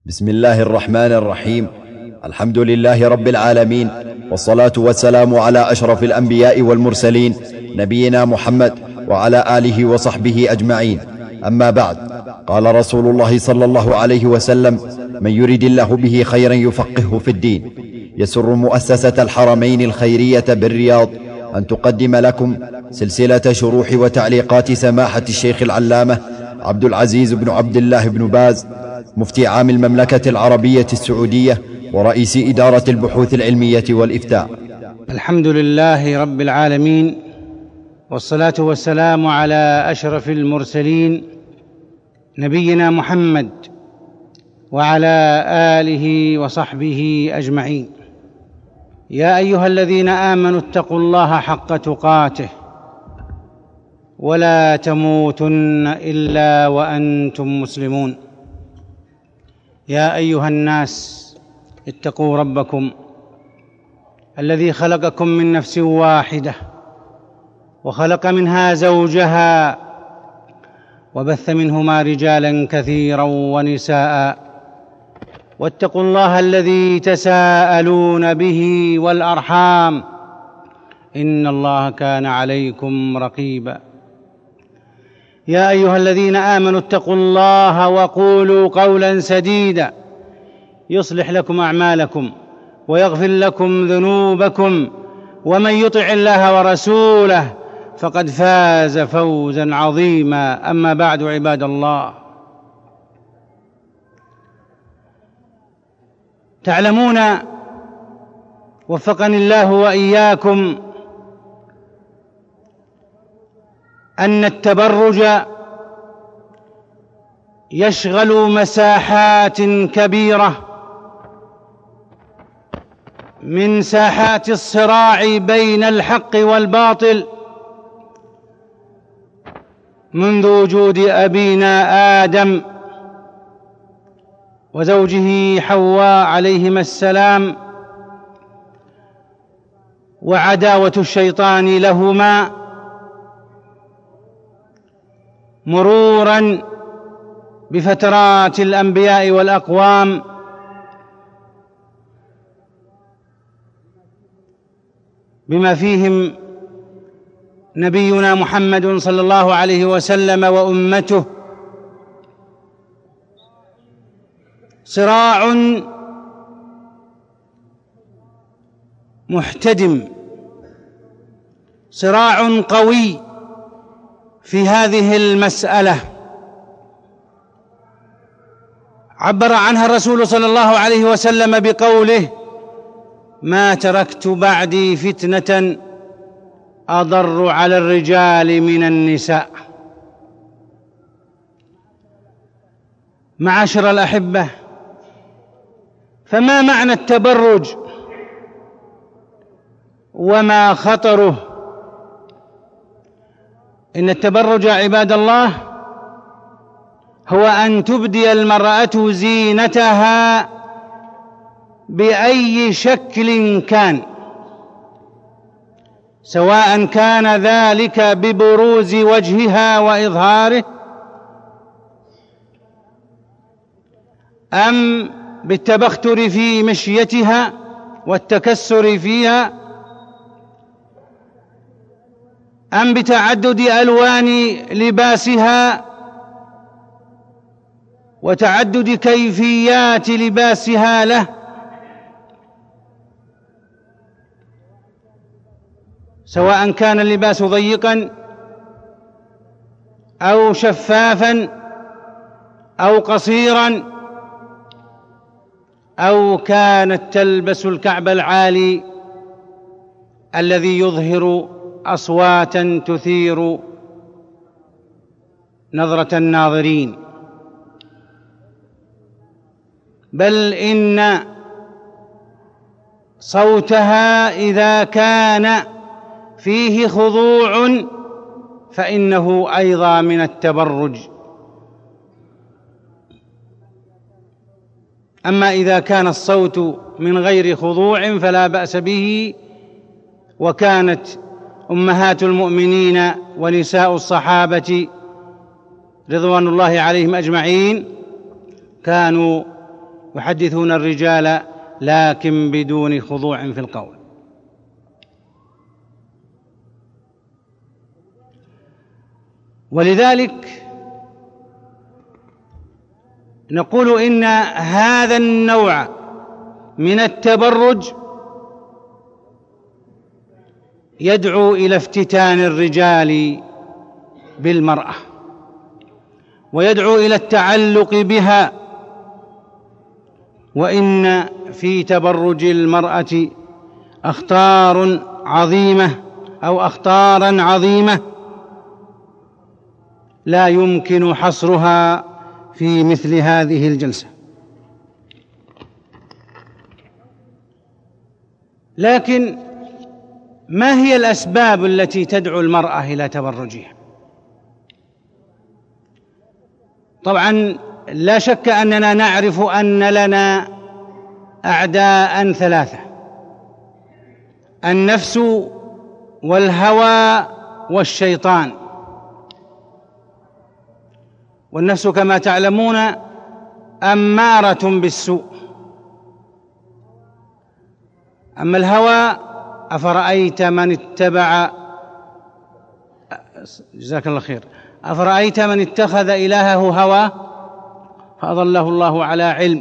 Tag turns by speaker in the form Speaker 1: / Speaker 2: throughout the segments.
Speaker 1: بسم الله الرحمن الرحيم. الحمد لله رب العالمين، والصلاة والسلام على أشرف الأنبياء والمرسلين نبينا محمد وعلى آله وصحبه أجمعين. أما بعد، قال رسول الله صلى الله عليه وسلم: من يرد الله به خيرا يفقهه في الدين. يسر مؤسسة الحرمين الخيرية بالرياض أن تقدم لكم سلسلة شروح وتعليقات سماحة الشيخ العلامة عبد العزيز بن عبد الله بن باز، مفتي عام المملكة العربية السعودية ورئيس إدارة البحوث العلمية والإفتاء.
Speaker 2: الحمد لله رب العالمين، والصلاة والسلام على أشرف المرسلين نبينا محمد وعلى آله وصحبه أجمعين. يا أيها الذين آمنوا اتقوا الله حق تقاته ولا تموتن إلا وأنتم مسلمون. يا أيها الناس اتقوا ربكم الذي خلقكم من نفس واحدة وخلق منها زوجها وبث منهما رجالا كثيرا ونساء، واتقوا الله الذي تساءلون به والأرحام إن الله كان عليكم رقيبا. يا أيها الذين آمنوا اتقوا الله وقولوا قولا سديدا يصلح لكم أعمالكم ويغفر لكم ذنوبكم، ومن يطع الله ورسوله فقد فاز فوزا عظيما. أما بعد، عباد الله، تعلمون وفقني الله وإياكم أن التبرج يشغل مساحات كبيرة من ساحات الصراع بين الحق والباطل منذ وجود أبينا آدم وزوجه حواء عليهما السلام، وعداوة الشيطان لهما، مرورا بفترات الأنبياء والأقوام، بما فيهم نبينا محمد صلى الله عليه وسلم وأمته. صراع محتدم، صراع قوي في هذه المسألة عبر عنها الرسول صلى الله عليه وسلم بقوله: ما تركت بعدي فتنة أضر على الرجال من النساء. معاشر الأحبة، فما معنى التبرج وما خطره؟ إن التبرج عباد الله هو أن تبدي المرأة زينتها بأي شكل كان، سواء كان ذلك ببروز وجهها وإظهاره، أم بالتبختر في مشيتها والتكسر فيها، أم بتعدد ألوان لباسها وتعدد كيفيات لباسها له، سواء كان اللباس ضيقا أو شفافا أو قصيرا، أو كانت تلبس الكعب العالي الذي يظهر أصواتا تثير نظرة الناظرين. بل إن صوتها إذا كان فيه خضوع فإنه أيضا من التبرج. أما إذا كان الصوت من غير خضوع فلا بأس به. وكانت أمهات المؤمنين ونساء الصحابة رضوان الله عليهم أجمعين كانوا يحدثون الرجال لكن بدون خضوع في القول. ولذلك نقول إن هذا النوع من التبرج يدعو إلى افتتان الرجال بالمرأة، ويدعو إلى التعلق بها، وإن في تبرج المرأة أخطارا عظيمة لا يمكن حصرها في مثل هذه الجلسة. لكن ما هي الأسباب التي تدعو المرأة إلى تبرجها؟ طبعا لا شك أننا نعرف أن لنا أعداء ثلاثة: النفس والهوى والشيطان. والنفس كما تعلمون أمارة بالسوء. أما الهوى أفرأيت من اتبع، جزاك الله خير، أفرأيت من اتخذ إلهه هواه فأضله الله على علم.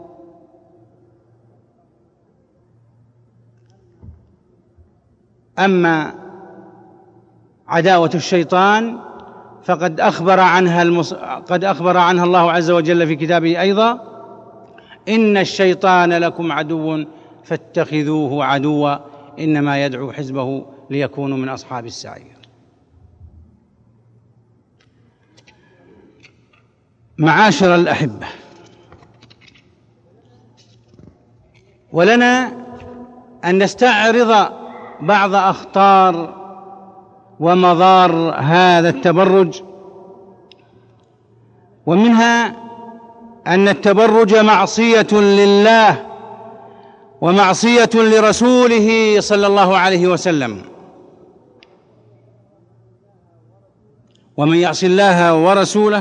Speaker 2: أما عداوة الشيطان فقد أخبر عنها الله عز وجل في كتابه أيضا: إن الشيطان لكم عدو فاتخذوه عدوا إنما يدعو حزبه ليكونوا من أصحاب السعير. معاشر الأحبة، ولنا أن نستعرض بعض أخطار ومضار هذا التبرج، ومنها أن التبرج معصية لله ومعصية لرسوله صلى الله عليه وسلم. ومن يعص الله ورسوله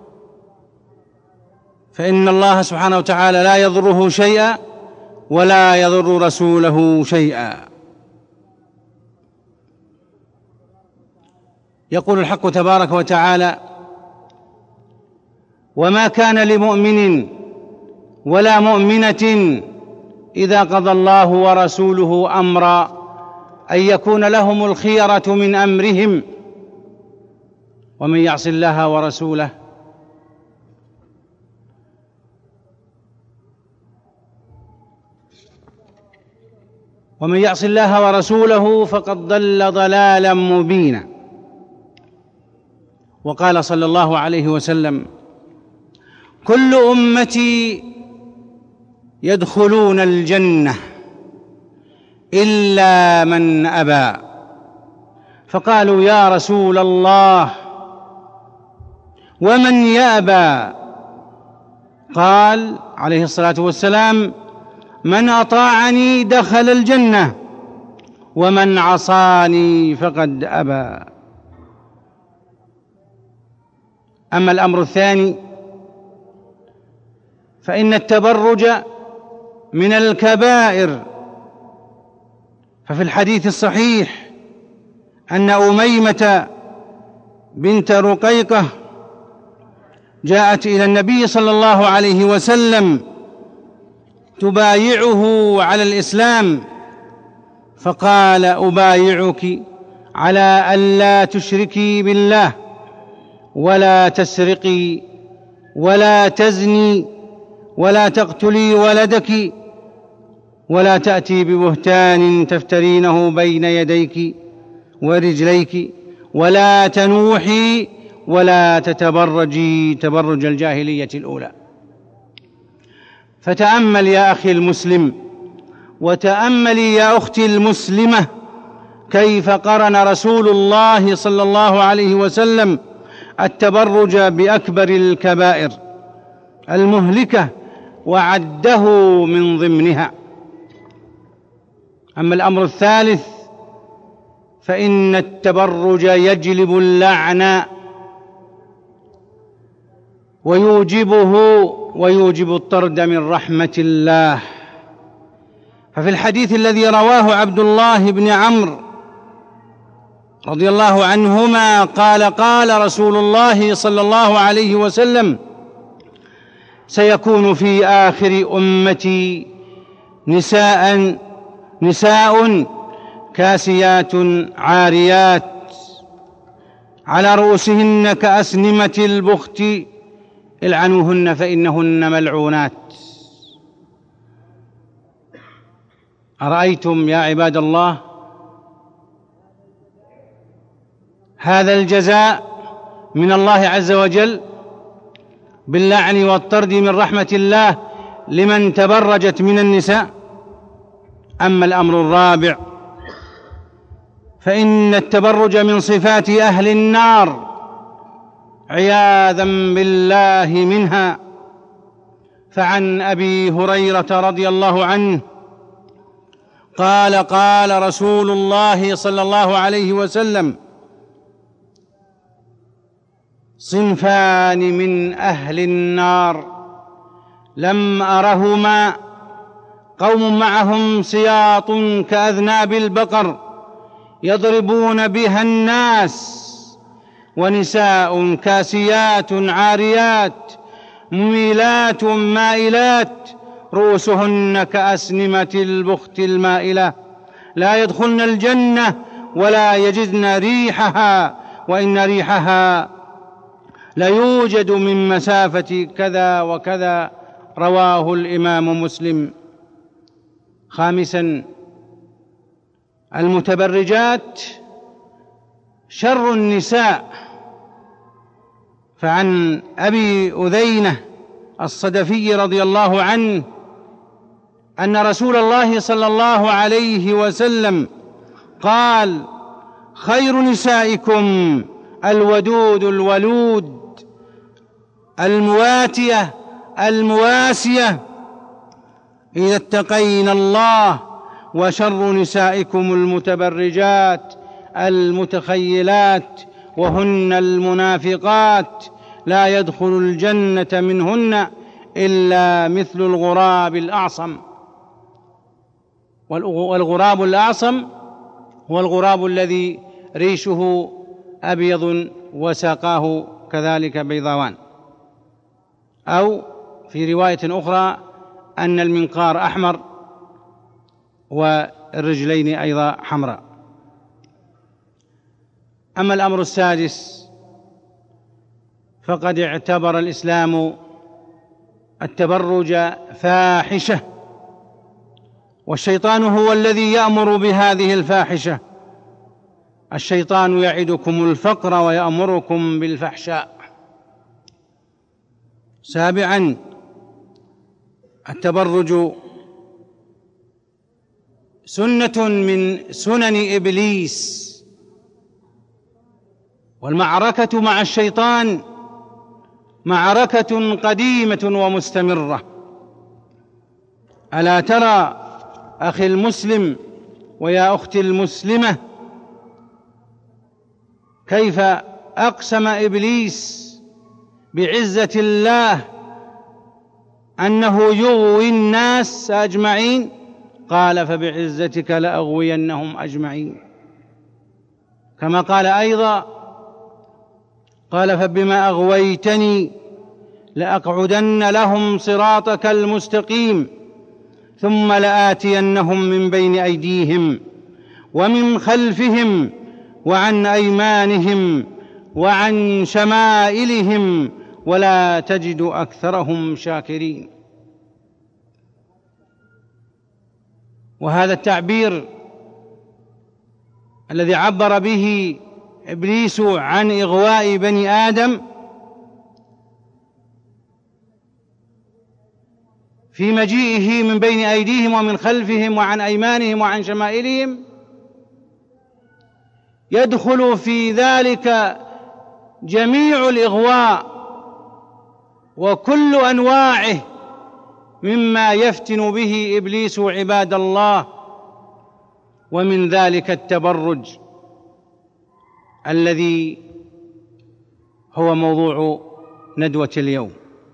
Speaker 2: فإن الله سبحانه وتعالى لا يضره شيئا ولا يضر رسوله شيئا. يقول الحق تبارك وتعالى: وما كان لمؤمن ولا مؤمنة إذا قضى الله ورسوله أمرا أن يكون لهم الخيرة من أمرهم ومن يعص الله ورسوله فقد ضل ضلالا مبينا. وقال صلى الله عليه وسلم: كل أمتي يدخلون الجنة إلا من أبى. فقالوا: يا رسول الله ومن يأبى؟ قال عليه الصلاة والسلام: من أطاعني دخل الجنة ومن عصاني فقد أبى. أما الأمر الثاني فإن التبرج من الكبائر. ففي الحديث الصحيح أن أميمة بنت رقيقة جاءت إلى النبي صلى الله عليه وسلم تبايعه على الإسلام، فقال: أبايعك على ألا تشركي بالله ولا تسرقي ولا تزني ولا تقتلي ولدك ولا تأتي ببهتان تفترينه بين يديك ورجليك ولا تنوحي ولا تتبرجي تبرج الجاهلية الأولى. فتأمل يا أخي المسلم، وتأملي يا أختي المسلمة، كيف قرن رسول الله صلى الله عليه وسلم التبرج بأكبر الكبائر المهلكة وعده من ضمنها. أما الأمر الثالث فإن التبرج يجلب اللعنة ويوجب الطرد من رحمة الله. ففي الحديث الذي رواه عبد الله بن عمرو رضي الله عنهما قال: قال رسول الله صلى الله عليه وسلم: سيكون في آخر أمتي نساء كاسيات عاريات على رؤوسهن كأسنمة البخت العنوهن فإنهن ملعونات. أرأيتم يا عباد الله هذا الجزاء من الله عز وجل باللعن والطرد من رحمة الله لمن تبرجت من النساء. أما الأمر الرابع فإن التبرج من صفات أهل النار عياذا بالله منها. فعن أبي هريرة رضي الله عنه قال: قال رسول الله صلى الله عليه وسلم: صنفان من أهل النار لم أرهما، قوم معهم سياط كأذناب البقر يضربون بها الناس، ونساء كاسيات عاريات مميلات مائلات رؤوسهن كأسنمة البخت المائلة، لا يدخلن الجنة ولا يجدن ريحها، وإن ريحها ليوجد من مسافة كذا وكذا. رواه الإمام مسلم. خامسا، المتبرجات شر النساء. فعن أبي أذينة الصدفي رضي الله عنه أن رسول الله صلى الله عليه وسلم قال: خير نسائكم الودود الولود المواتية المواسية إذا اتقين الله، وشر نسائكم المتبرجات المتخيلات وهن المنافقات لا يدخل الجنة منهن إلا مثل الغراب الأعصم. والغراب الأعصم هو الغراب الذي ريشه أبيض وساقاه كذلك بيضاوان، أو في رواية أخرى أن المنقار أحمر والرجلين أيضا حمراء. أما الأمر السادس فقد اعتبر الإسلام التبرج فاحشة، والشيطان هو الذي يأمر بهذه الفاحشة. الشيطان يعدكم الفقر ويأمركم بالفحشاء. سابعا، التبرج سنة من سنن إبليس، والمعركة مع الشيطان معركة قديمة ومستمرة. ألا ترى أخي المسلم ويا أختي المسلمة كيف أقسم إبليس بعزة الله أنه يغوي الناس أجمعين؟ قال: فبعزتك لأغوينهم أجمعين. كما قال أيضا: قال: فبما أغويتني لأقعدن لهم صراطك المستقيم ثم لآتينهم من بين أيديهم ومن خلفهم وعن أيمانهم وعن شمائلهم ولا تجد أكثرهم شاكرين. وهذا التعبير الذي عبر به إبليس عن إغواء بني آدم في مجيئه من بين أيديهم ومن خلفهم وعن أيمانهم وعن شمائلهم، يدخل في ذلك جميع الإغواء وكل أنواعه مما يفتن به إبليس عباد الله، ومن ذلك التبرج الذي هو موضوع ندوة اليوم.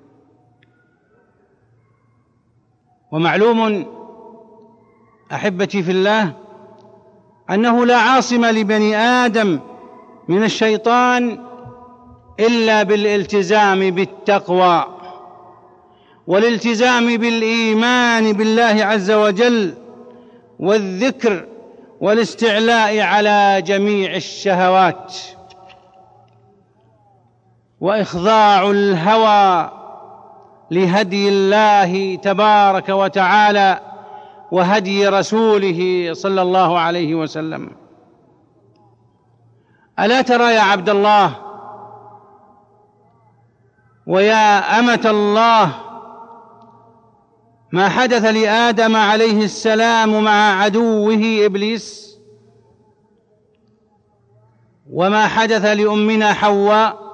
Speaker 2: ومعلوم أحبتي في الله أنه لا عاصم لبني آدم من الشيطان إلا بالالتزام بالتقوى والالتزام بالإيمان بالله عز وجل والذكر والاستعلاء على جميع الشهوات وإخضاع الهوى لهدي الله تبارك وتعالى وهدي رسوله صلى الله عليه وسلم. ألا ترى يا عبد الله ويا أمة الله ما حدث لآدم عليه السلام مع عدوه إبليس، وما حدث لأمنا حواء؟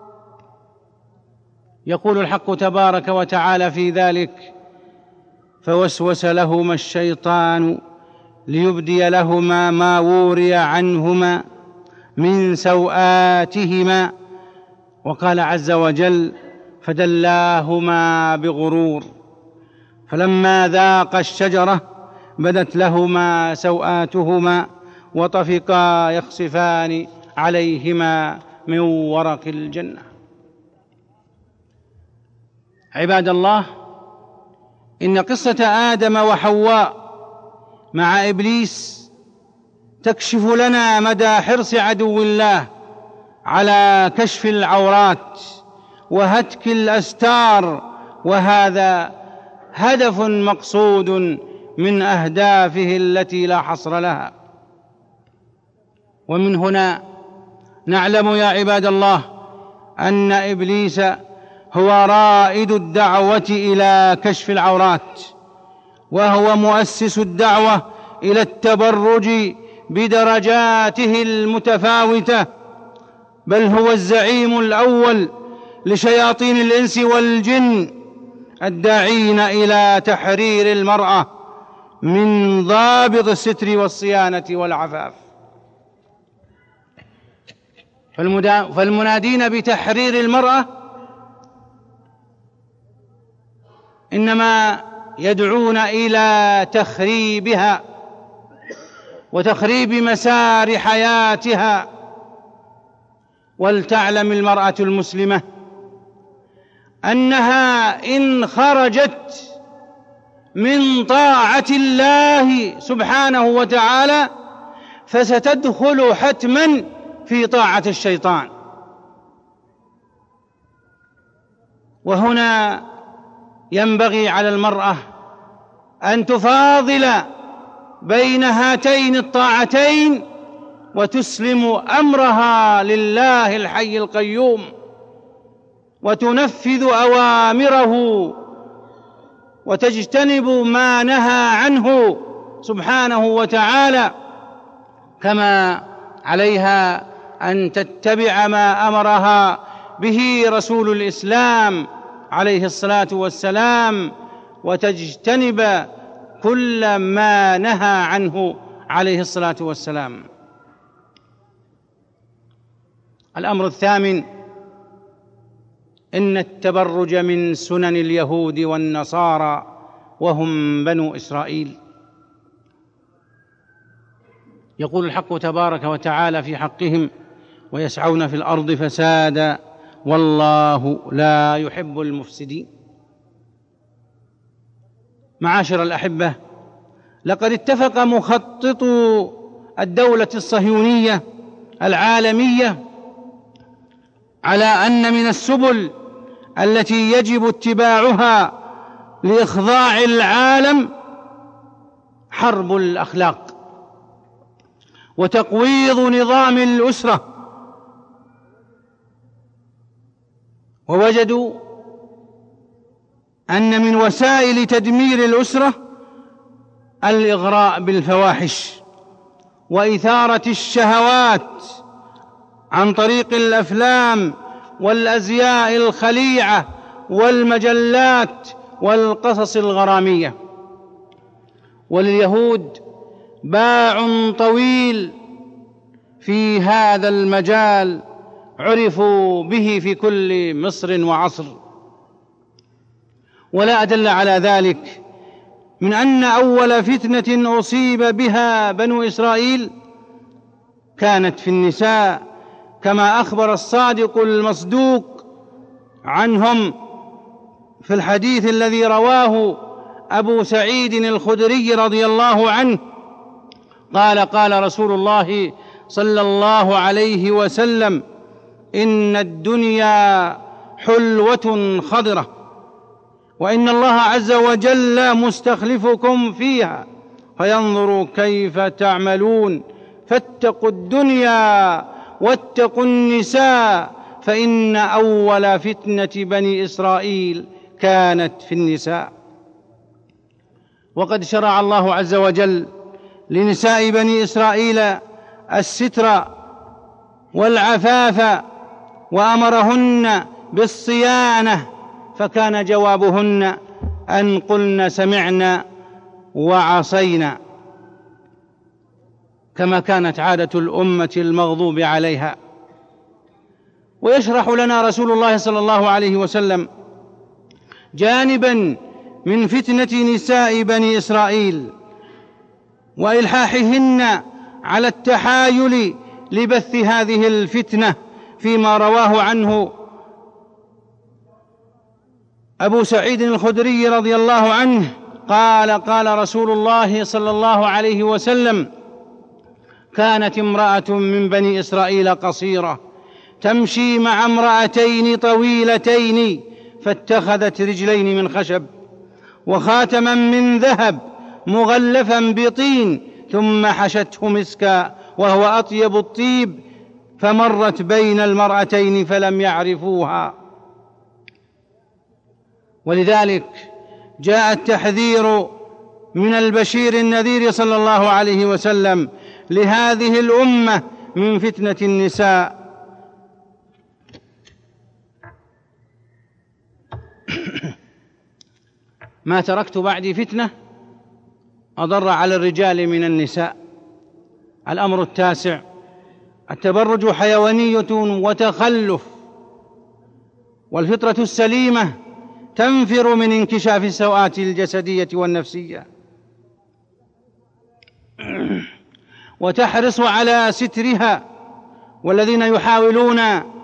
Speaker 2: يقول الحق تبارك وتعالى في ذلك: فوسوس لهما الشيطان ليبدي لهما ما وري عنهما من سوآتهما، وقال عز وجل: فدلاهما بغرور فلما ذاقا الشجرة بدت لهما سوآتهما وطفقا يخصفان عليهما من ورق الجنة. عباد الله، إن قصة آدم وحواء مع إبليس تكشف لنا مدى حرص عدو الله على كشف العورات وهتك الأستار، وهذا هدف مقصود من أهدافه التي لا حصر لها. ومن هنا نعلم يا عباد الله أن إبليس هو رائد الدعوة إلى كشف العورات، وهو مؤسس الدعوة إلى التبرج بدرجاته المتفاوتة، بل هو الزعيم الأول لشياطين الإنس والجن الداعين إلى تحرير المرأة من ضابط الستر والصيانة والعفاف. فالمنادين بتحرير المرأة إنما يدعون إلى تخريبها وتخريب مسار حياتها. ولتعلم المرأة المسلمة أنها إن خرجت من طاعة الله سبحانه وتعالى فستدخل حتما في طاعة الشيطان. وهنا ينبغي على المرأة أن تفاضل بين هاتين الطاعتين وتسلم أمرها لله الحي القيوم وتنفذ أوامره وتجتنب ما نهى عنه سبحانه وتعالى، كما عليها أن تتبع ما أمرها به رسول الإسلام عليه الصلاة والسلام وتجتنب كل ما نهى عنه عليه الصلاة والسلام. الأمر الثامن: إن التبرج من سنن اليهود والنصارى وهم بنو إسرائيل. يقول الحق تبارك وتعالى في حقهم: ويسعون في الأرض فسادا والله لا يحب المفسدين. معاشر الأحبة، لقد اتفق مخططو الدولة الصهيونية العالمية على أن من السبل التي يجب اتباعها لإخضاع العالم حرب الأخلاق وتقويض نظام الأسرة، ووجدوا أن من وسائل تدمير الأسرة الإغراء بالفواحش وإثارة الشهوات عن طريق الأفلام والأزياء الخليعة والمجلات والقصص الغرامية. ولليهود باع طويل في هذا المجال عرفوا به في كل مصر وعصر. ولا أدل على ذلك من أن أول فتنة أصيب بها بنو إسرائيل كانت في النساء، كما أخبر الصادق المصدوق عنهم في الحديث الذي رواه أبو سعيد الخدري رضي الله عنه قال: قال رسول الله صلى الله عليه وسلم: إن الدنيا حلوة خضرة، وإن الله عز وجل مستخلفكم فيها فينظر كيف تعملون، فاتقوا الدنيا واتقوا النساء، فإن أول فتنة بني إسرائيل كانت في النساء. وقد شرع الله عز وجل لنساء بني إسرائيل الستر والعفاف، وأمرهن بالصيانة، فكان جوابهن أن قلن سمعنا وعصينا، كما كانت عادة الأمة المغضوب عليها. ويشرح لنا رسول الله صلى الله عليه وسلم جانبا من فتنة نساء بني إسرائيل وإلحاحهن على التحايل لبث هذه الفتنة، فيما رواه عنه أبو سعيد الخدري رضي الله عنه قال: قال رسول الله صلى الله عليه وسلم: كانت امرأة من بني إسرائيل قصيرة تمشي مع امرأتين طويلتين، فاتخذت رجلين من خشب وخاتما من ذهب مغلفا بطين، ثم حشته مسكا وهو أطيب الطيب، فمرت بين المرأتين فلم يعرفوها. ولذلك جاء التحذير من البشير النذير صلى الله عليه وسلم لهذه الأمة من فتنة النساء. ما تركت بعدي فتنة أضر على الرجال من النساء. الأمر التاسع: التبرج حيوانية وتخلف، والفطرة السليمة تنفر من انكشاف السوءات الجسدية والنفسية، وتحرص على سترها. والذين يحاولون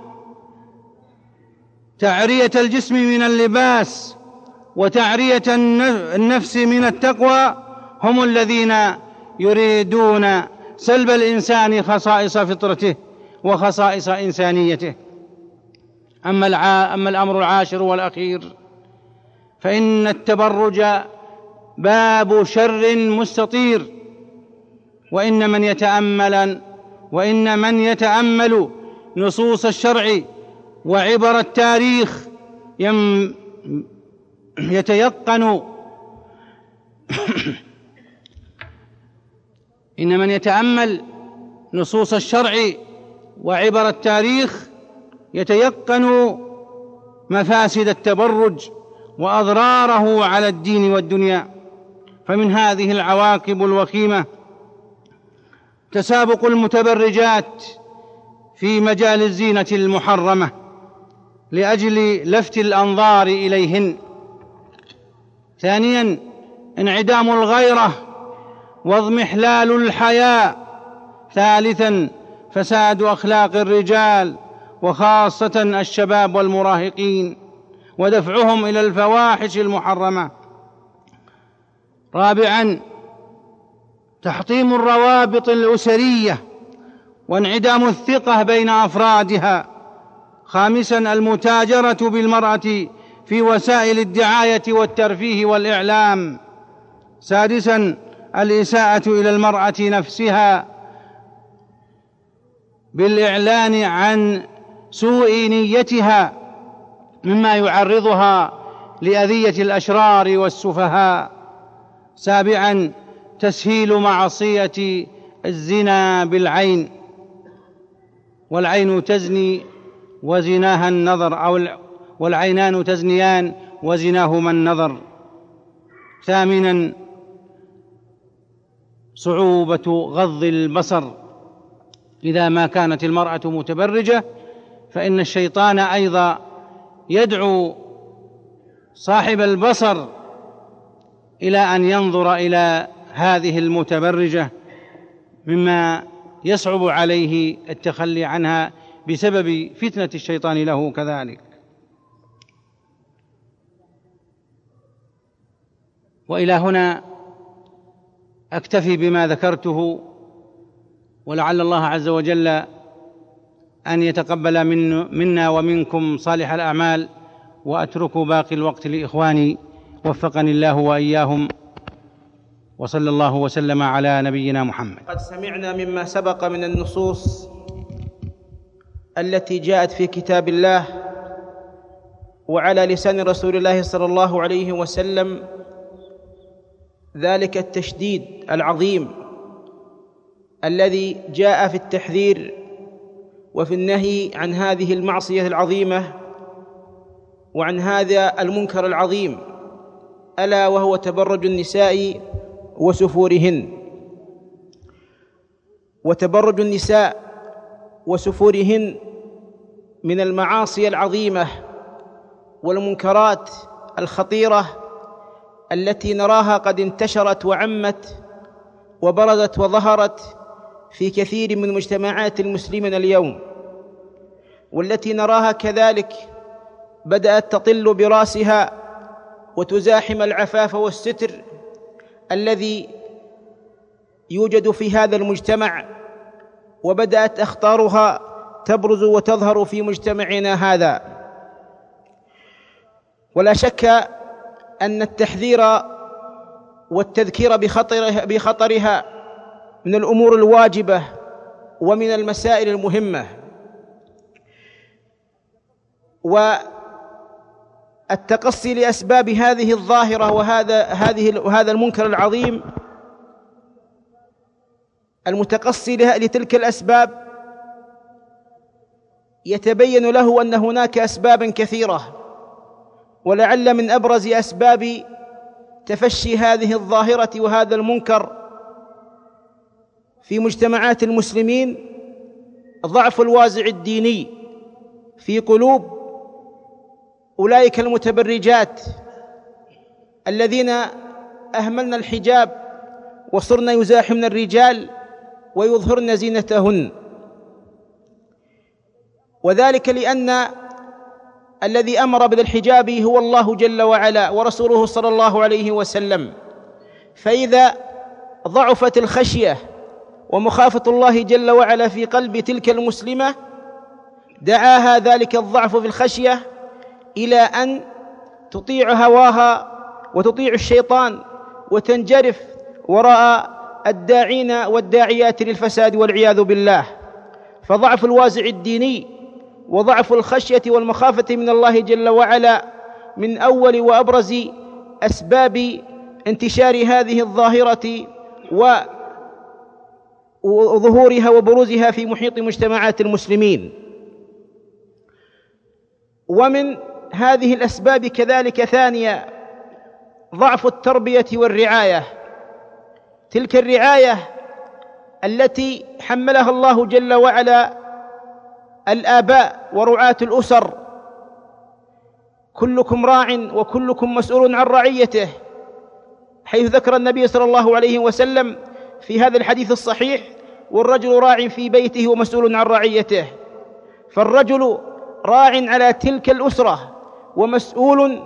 Speaker 2: تعرية الجسم من اللباس وتعرية النفس من التقوى هم الذين يريدون سلب الإنسان خصائص فطرته وخصائص إنسانيته. أما الأمر العاشر والأخير، فإن التبرج باب شر مستطير، وإن من يتأمل نصوص الشرع وعبر التاريخ يتيقن إن من يتأمل نصوص الشرع وعبر التاريخ يتيقن مفاسد التبرج وأضراره على الدين والدنيا. فمن هذه العواقب الوخيمة تسابق المتبرجات في مجال الزينة المحرمة لأجل لفت الأنظار إليهن. ثانيا: انعدام الغيرة واضمحلال الحياء. ثالثا: فساد أخلاق الرجال وخاصة الشباب والمراهقين ودفعهم إلى الفواحش المحرمة. رابعا: تحطيم الروابط الأسرية وانعدام الثقة بين أفرادها. خامسا: المتاجرة بالمرأة في وسائل الدعاية والترفيه والإعلام. سادسا: الإساءة إلى المرأة نفسها بالإعلان عن سوء نيتها مما يعرضها لأذية الأشرار والسفهاء. سابعا: تسهيل معصية الزنا بالعين، والعين تزني وزناها النظر، والعينان تزنيان وزناهما النظر. ثامنا: صعوبة غض البصر إذا ما كانت المرأة متبرجة فإن الشيطان أيضا يدعو صاحب البصر إلى أن ينظر إلى هذه المتبرجة مما يصعب عليه التخلي عنها بسبب فتنة الشيطان له كذلك. وإلى هنا أكتفي بما ذكرته، ولعل الله عز وجل أن يتقبل منا ومنكم صالح الأعمال، وأترك باقي الوقت لإخواني وفقني الله وإياهم، وصلى الله وسلم على نبينا محمد.
Speaker 3: قد سمعنا مما سبق من النصوص التي جاءت في كتاب الله وعلى لسان رسول الله صلى الله عليه وسلم ذلك التشديد العظيم الذي جاء في التحذير وفي النهي عن هذه المعصية العظيمة وعن هذا المنكر العظيم، ألا وهو تبرج النساء وسفورهن. وتبرج النساء وسفورهن من المعاصي العظيمة والمنكرات الخطيرة التي نراها قد انتشرت وعمت وبرزت وظهرت في كثير من مجتمعات المسلمين اليوم، والتي نراها كذلك بدأت تطل برأسها وتزاحم العفاف والستر الذي يوجد في هذا المجتمع، وبدأت أخطارها تبرز وتظهر في مجتمعنا هذا. ولا شك أن التحذير والتذكير بخطرها من الأمور الواجبة ومن المسائل المهمة، والتقصي لأسباب هذه الظاهرة وهذا المنكر العظيم، المتقصي لتلك الأسباب يتبين له أن هناك أسبابا كثيرة، ولعل من أبرز أسباب تفشي هذه الظاهرة وهذا المنكر في مجتمعات المسلمين ضعف الوازع الديني في قلوب أولئك المتبرجات الذين أهملن الحجاب وصرن يزاحمن الرجال ويظهرن زينتهن، وذلك لأن الذي أمر بالحجاب هو الله جل وعلا ورسوله صلى الله عليه وسلم، فإذا ضعفت الخشية ومخافة الله جل وعلا في قلب تلك المسلمة دعاها ذلك الضعف في الخشية إلى أن تطيع هواها وتطيع الشيطان وتنجرف وراء الداعين والداعيات للفساد والعياذ بالله. فضعف الوازع الديني وضعف الخشية والمخافة من الله جل وعلا من أول وأبرز أسباب انتشار هذه الظاهرة وظهورها وبروزها في محيط مجتمعات المسلمين. ومن هذه الأسباب كذلك ثانية ضعف التربية والرعاية، تلك الرعاية التي حملها الله جل وعلا الآباء ورعاة الأسر، كلكم راع وكلكم مسؤول عن رعيته، حيث ذكر النبي صلى الله عليه وسلم في هذا الحديث الصحيح: والرجل راع في بيته ومسؤول عن رعيته. فالرجل راع على تلك الأسرة ومسؤول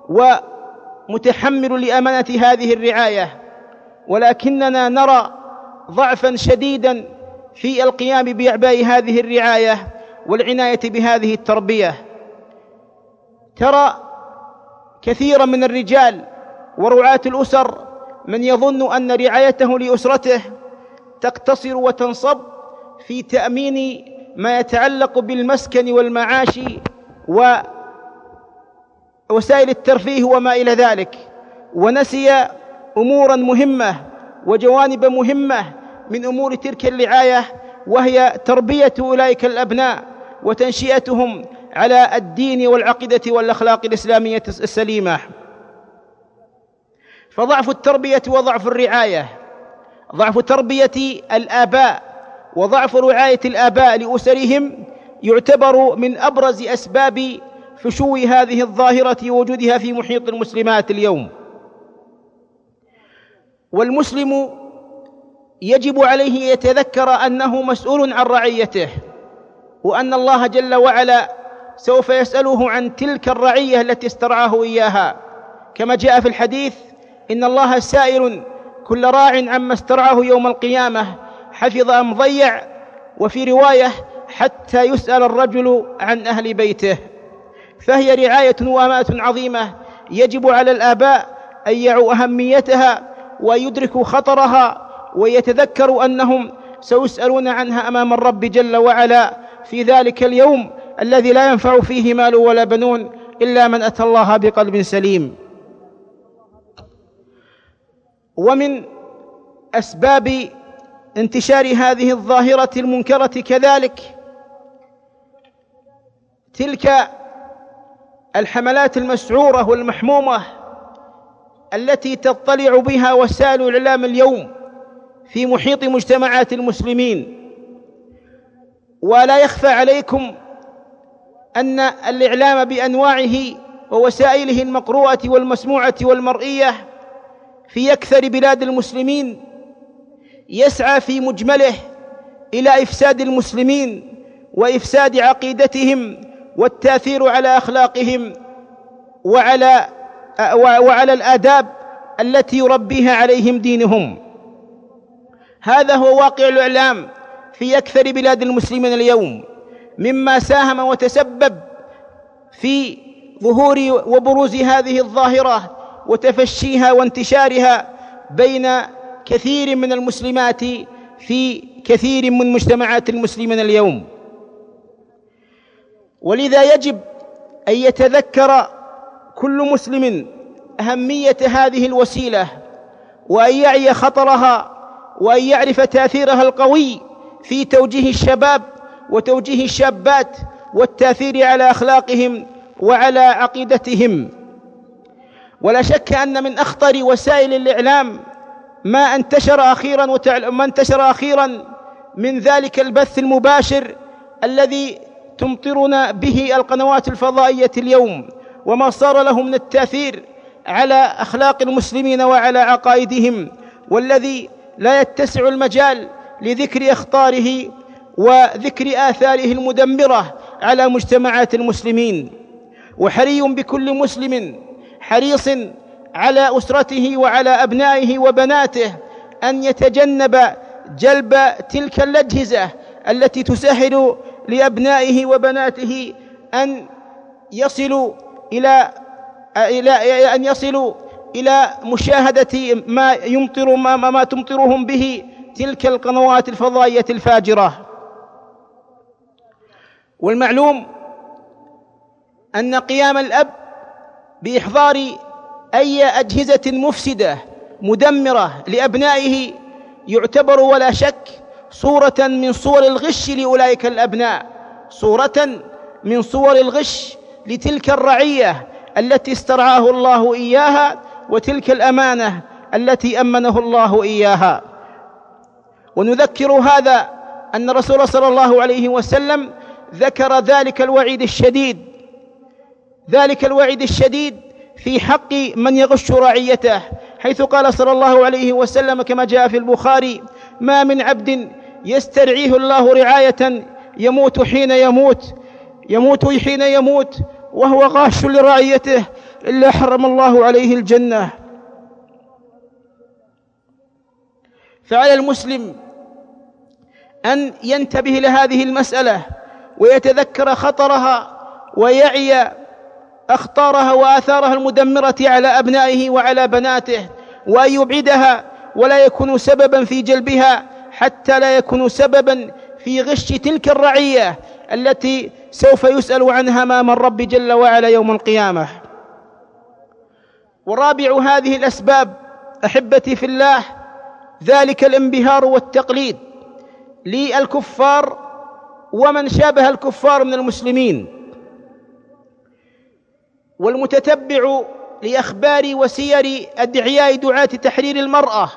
Speaker 3: ومتحمل لأمانة هذه الرعاية، ولكننا نرى ضعفا شديدا في القيام بأعباء هذه الرعاية والعناية بهذه التربية. ترى كثيرا من الرجال ورعاة الأسر من يظن أن رعايته لأسرته تقتصر وتنصب في تأمين ما يتعلق بالمسكن والمعاش ووسائل الترفيه وما إلى ذلك، ونسي أمورا مهمة وجوانب مهمة من أمور تلك الرعاية، وهي تربية أولئك الأبناء وتنشئتهم على الدين والعقيدة والأخلاق الإسلامية السليمة. فضعف التربية وضعف الرعاية، ضعف تربية الآباء وضعف رعاية الآباء لأسرهم يعتبر من أبرز أسباب فشو هذه الظاهرة ووجودها في محيط المسلمات اليوم. والمسلم يجب عليه يتذكر أنه مسؤول عن رعيته، وأن الله جل وعلا سوف يسأله عن تلك الرعية التي استرعاه إياها، كما جاء في الحديث: إن الله سائل كل راع عما استرعاه يوم القيامة حفظ أم ضيع، وفي رواية: حتى يسأل الرجل عن أهل بيته. فهي رعاية وأمانة عظيمة يجب على الآباء أن يعوا أهميتها ويدركوا خطرها، ويتذكروا أنهم سيسألون عنها أمام الرب جل وعلا في ذلك اليوم الذي لا ينفع فيه مال ولا بنون إلا من أتى الله بقلب سليم. ومن أسباب انتشار هذه الظاهرة المنكرة كذلك تلك الحملات المسعورة والمحمومة التي تطلع بها وسائل الإعلام اليوم في محيط مجتمعات المسلمين. ولا يخفى عليكم أن الإعلام بأنواعه ووسائله المقروءة والمسموعة والمرئية في أكثر بلاد المسلمين يسعى في مجمله إلى إفساد المسلمين وإفساد عقيدتهم والتأثير على أخلاقهم وعلى الآداب التي يربيها عليهم دينهم. هذا هو واقع الإعلام في أكثر بلاد المسلمين اليوم، مما ساهم وتسبب في ظهور وبروز هذه الظاهرة وتفشيها وانتشارها بين كثير من المسلمات في كثير من مجتمعات المسلمين اليوم. ولذا يجب أن يتذكر كل مسلم أهمية هذه الوسيلة، وأن يعي خطرها، وأن يعرف تأثيرها القوي في توجيه الشباب وتوجيه الشابات والتأثير على أخلاقهم وعلى عقيدتهم. ولا شك أن من أخطر وسائل الإعلام ما انتشر أخيرا من ذلك البث المباشر الذي تمطرنا به القنوات الفضائية اليوم، وما صار له من التأثير على أخلاق المسلمين وعلى عقائدهم، والذي لا يتسع المجال لذكر أخطاره وذكر آثاره المدمرة على مجتمعات المسلمين. وحري بكل مسلم حريص على أسرته وعلى أبنائه وبناته أن يتجنب جلب تلك الأجهزة التي تسهل لأبنائه وبناته أن يصلوا إلى مشاهدة ما تمطرهم به تلك القنوات الفضائية الفاجرة. والمعلوم أن قيام الأب بإحضار أي أجهزة مفسدة مدمرة لأبنائه يعتبر ولا شك صورة من صور الغش لأولئك الأبناء، صورة من صور الغش لتلك الرعية التي استرعاه الله إياها، وتلك الأمانة التي أمنه الله إياها. ونذكر هذا أن الرسول صلى الله عليه وسلم ذكر ذلك الوعيد الشديد في حق من يغش رعيته، حيث قال صلى الله عليه وسلم كما جاء في البخاري: ما من عبد يسترعيه الله رعاية يموت حين يموت وهو غاش لرعيته إلا حرم الله عليه الجنة. فعلى المسلم أن ينتبه لهذه المسألة ويتذكر خطرها ويعي أخطارها وآثارها المدمرة على أبنائه وعلى بناته، وأن يبعدها ولا يكون سببا في جلبها، حتى لا يكون سببا في غش تلك الرعية التي سوف يسأل عنها أمام الرب جل وعلا يوم القيامة. ورابع هذه الأسباب أحبتي في الله ذلك الانبهار والتقليد للكفار ومن شابه الكفار من المسلمين. والمتتبع لأخبار وسير أدعياء دعاة تحرير المرأة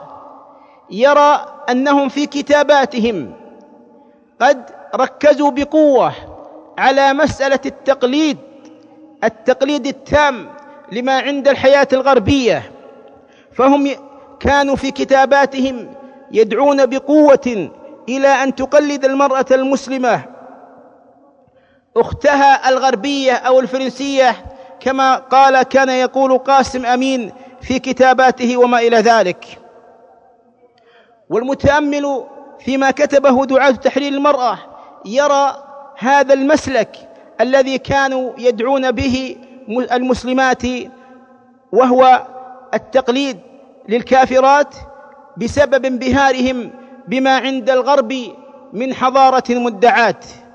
Speaker 3: يرى أنهم في كتاباتهم قد ركزوا بقوة على مسألة التقليد التام لما عند الحياة الغربية، فهم كانوا في كتاباتهم يدعون بقوة إلى أن تقلد المرأة المسلمة أختها الغربية أو الفرنسية، كما كان يقول قاسم أمين في كتاباته وما إلى ذلك. والمتأمل فيما كتبه دعاة تحرير المرأة يرى هذا المسلك الذي كانوا يدعون به المسلمات، وهو التقليد للكافرات بسبب انبهارهم بما عند الغرب من حضارة مدعاة.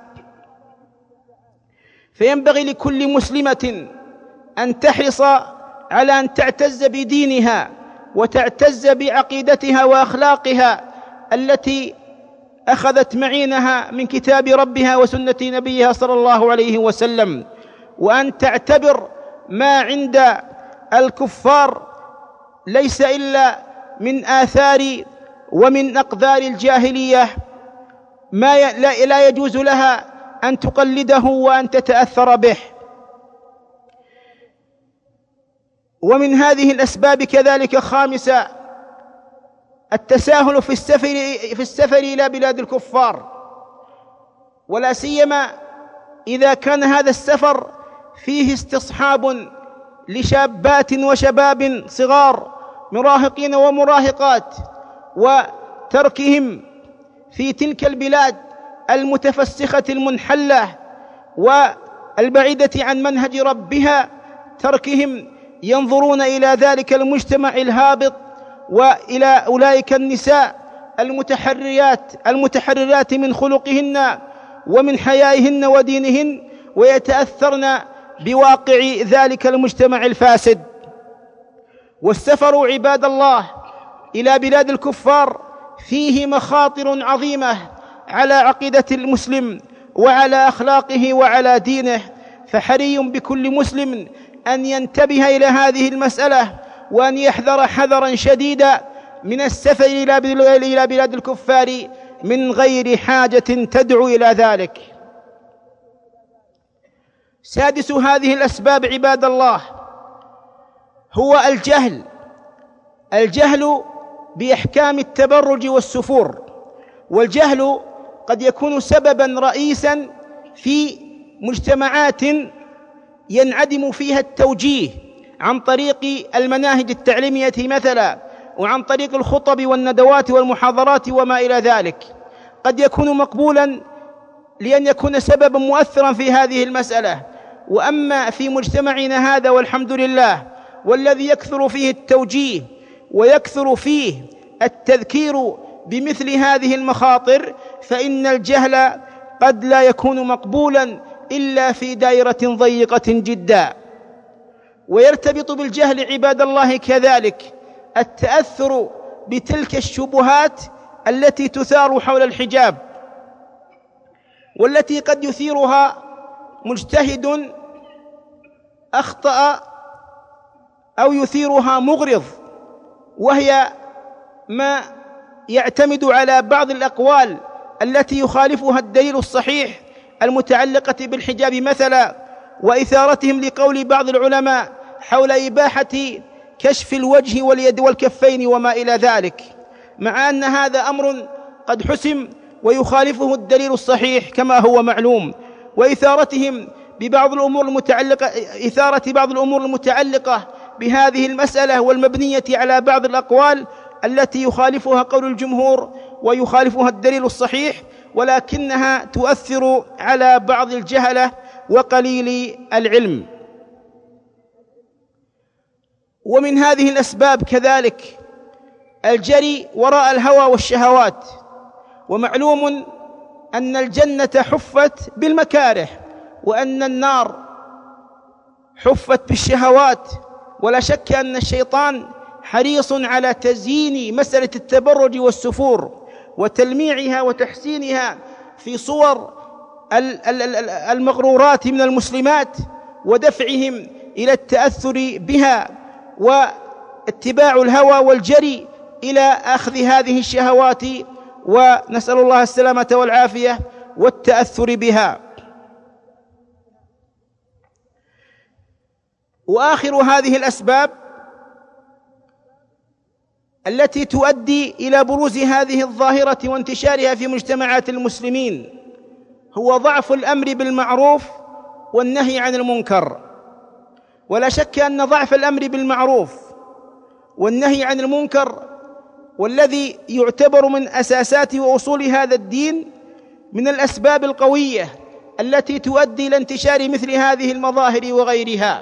Speaker 3: فينبغي لكل مسلمة أن تحرص على أن تعتز بدينها وتعتز بعقيدتها وأخلاقها التي أخذت معينها من كتاب ربها وسنة نبيها صلى الله عليه وسلم، وأن تعتبر ما عند الكفار ليس إلا من آثار ومن أقدار الجاهلية ما لا يجوز لها أن تقلده وأن تتأثر به. ومن هذه الأسباب كذلك خامسة التساهل في السفر إلى بلاد الكفار، ولا سيما إذا كان هذا السفر فيه استصحاب لشابات وشباب صغار مراهقين ومراهقات، وتركهم في تلك البلاد المتفسخة المنحلة والبعيدة عن منهج ربها، تركهم ينظرون إلى ذلك المجتمع الهابط وإلى أولئك النساء المتحررات من خلقهن ومن حيائهن ودينهن، ويتأثرن بواقع ذلك المجتمع الفاسد. والسفر عباد الله إلى بلاد الكفار فيه مخاطر عظيمة على عقيدة المسلم وعلى أخلاقه وعلى دينه، فحري بكل مسلم أن ينتبه إلى هذه المسألة وأن يحذر حذرا شديدا من السفر إلى بلاد الكفار من غير حاجة تدعو إلى ذلك. سادس هذه الأسباب عباد الله هو الجهل بأحكام التبرج والسفور. والجهل قد يكون سببا رئيسا في مجتمعات ينعدم فيها التوجيه عن طريق المناهج التعليمية مثلا، وعن طريق الخطب والندوات والمحاضرات وما إلى ذلك. قد يكون مقبولا لأن يكون سببا مؤثرا في هذه المسألة. وأما في مجتمعنا هذا والحمد لله، والذي يكثر فيه التوجيه ويكثر فيه التذكير بمثل هذه المخاطر، فإن الجهل قد لا يكون مقبولا إلا في دائرة ضيقة جدا. ويرتبط بالجهل عباد الله كذلك التأثر بتلك الشبهات التي تثار حول الحجاب، والتي قد يثيرها مجتهد أخطأ أو يثيرها مغرض، وهي ما يعتمد على بعض الأقوال التي يخالفها الدليل الصحيح المتعلقة بالحجاب مثلا، وإثارتهم لقول بعض العلماء حول إباحة كشف الوجه واليد والكفين وما إلى ذلك، مع أن هذا أمر قد حسم ويخالفه الدليل الصحيح كما هو معلوم. وإثارتهم ببعض الأمور إثارة بعض الأمور المتعلقة بهذه المسألة والمبنية على بعض الأقوال التي يخالفها قول الجمهور ويخالفها الدليل الصحيح، ولكنها تؤثر على بعض الجهلة وقليل العلم. ومن هذه الأسباب كذلك الجري وراء الهوى والشهوات. ومعلوم أن الجنة حفت بالمكاره، وأن النار حفت بالشهوات، ولا شك أن الشيطان حريص على تزيين مسألة التبرج والسفور وتلميعها وتحسينها في صور المغرورات من المسلمات، ودفعهم إلى التأثر بها واتباع الهوى والجري إلى أخذ هذه الشهوات، ونسأل الله السلامة والعافية والتأثر بها. وآخر هذه الأسباب التي تؤدي إلى بروز هذه الظاهرة وانتشارها في مجتمعات المسلمين هو ضعف الأمر بالمعروف والنهي عن المنكر. ولا شك أن ضعف الأمر بالمعروف والنهي عن المنكر، والذي يعتبر من أساسات وأصول هذا الدين، من الأسباب القوية التي تؤدي إلى انتشار مثل هذه المظاهر وغيرها.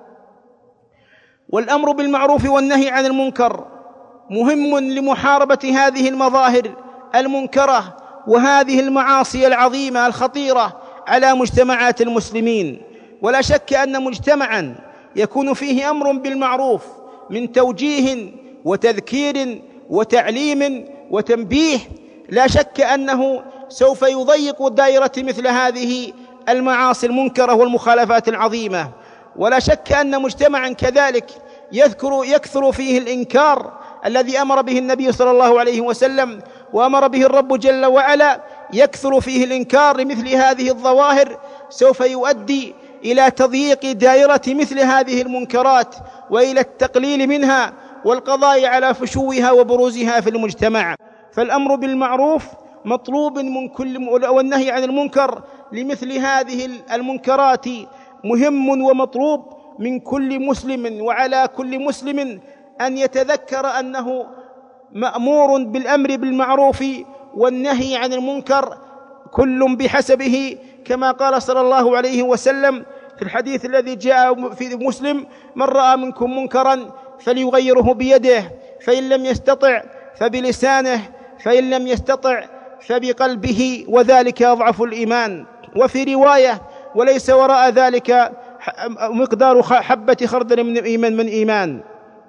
Speaker 3: والأمر بالمعروف والنهي عن المنكر مهم لمحاربة هذه المظاهر المنكرة وهذه المعاصي العظيمة الخطيرة على مجتمعات المسلمين. ولا شك أن مجتمعا يكون فيه أمر بالمعروف من توجيه وتذكير وتعليم وتنبيه، لا شك أنه سوف يضيق دائرة مثل هذه المعاصي المنكرة والمخالفات العظيمة. ولا شك أن مجتمعا كذلك يكثر فيه الإنكار الذي أمر به النبي صلى الله عليه وسلم وأمر به الرب جل وعلا، يكثر فيه الإنكار لمثل هذه الظواهر، سوف يؤدي إلى تضييق دائرة مثل هذه المنكرات وإلى التقليل منها والقضاء على فشوها وبروزها في المجتمع. فالأمر بالمعروف مطلوب من كل، والنهي عن المنكر لمثل هذه المنكرات مهم ومطلوب من كل مسلم. وعلى كل مسلم أن يتذكر أنه مأمور بالأمر بالمعروف والنهي عن المنكر، كل بحسبه، كما قال صلى الله عليه وسلم في الحديث الذي جاء في مسلم: من رأى منكم منكرا فليغيره بيده، فإن لم يستطع فبلسانه، فإن لم يستطع فبقلبه، وذلك أضعف الإيمان. وفي رواية: وليس وراء ذلك مقدار حبة خردل من إيمان.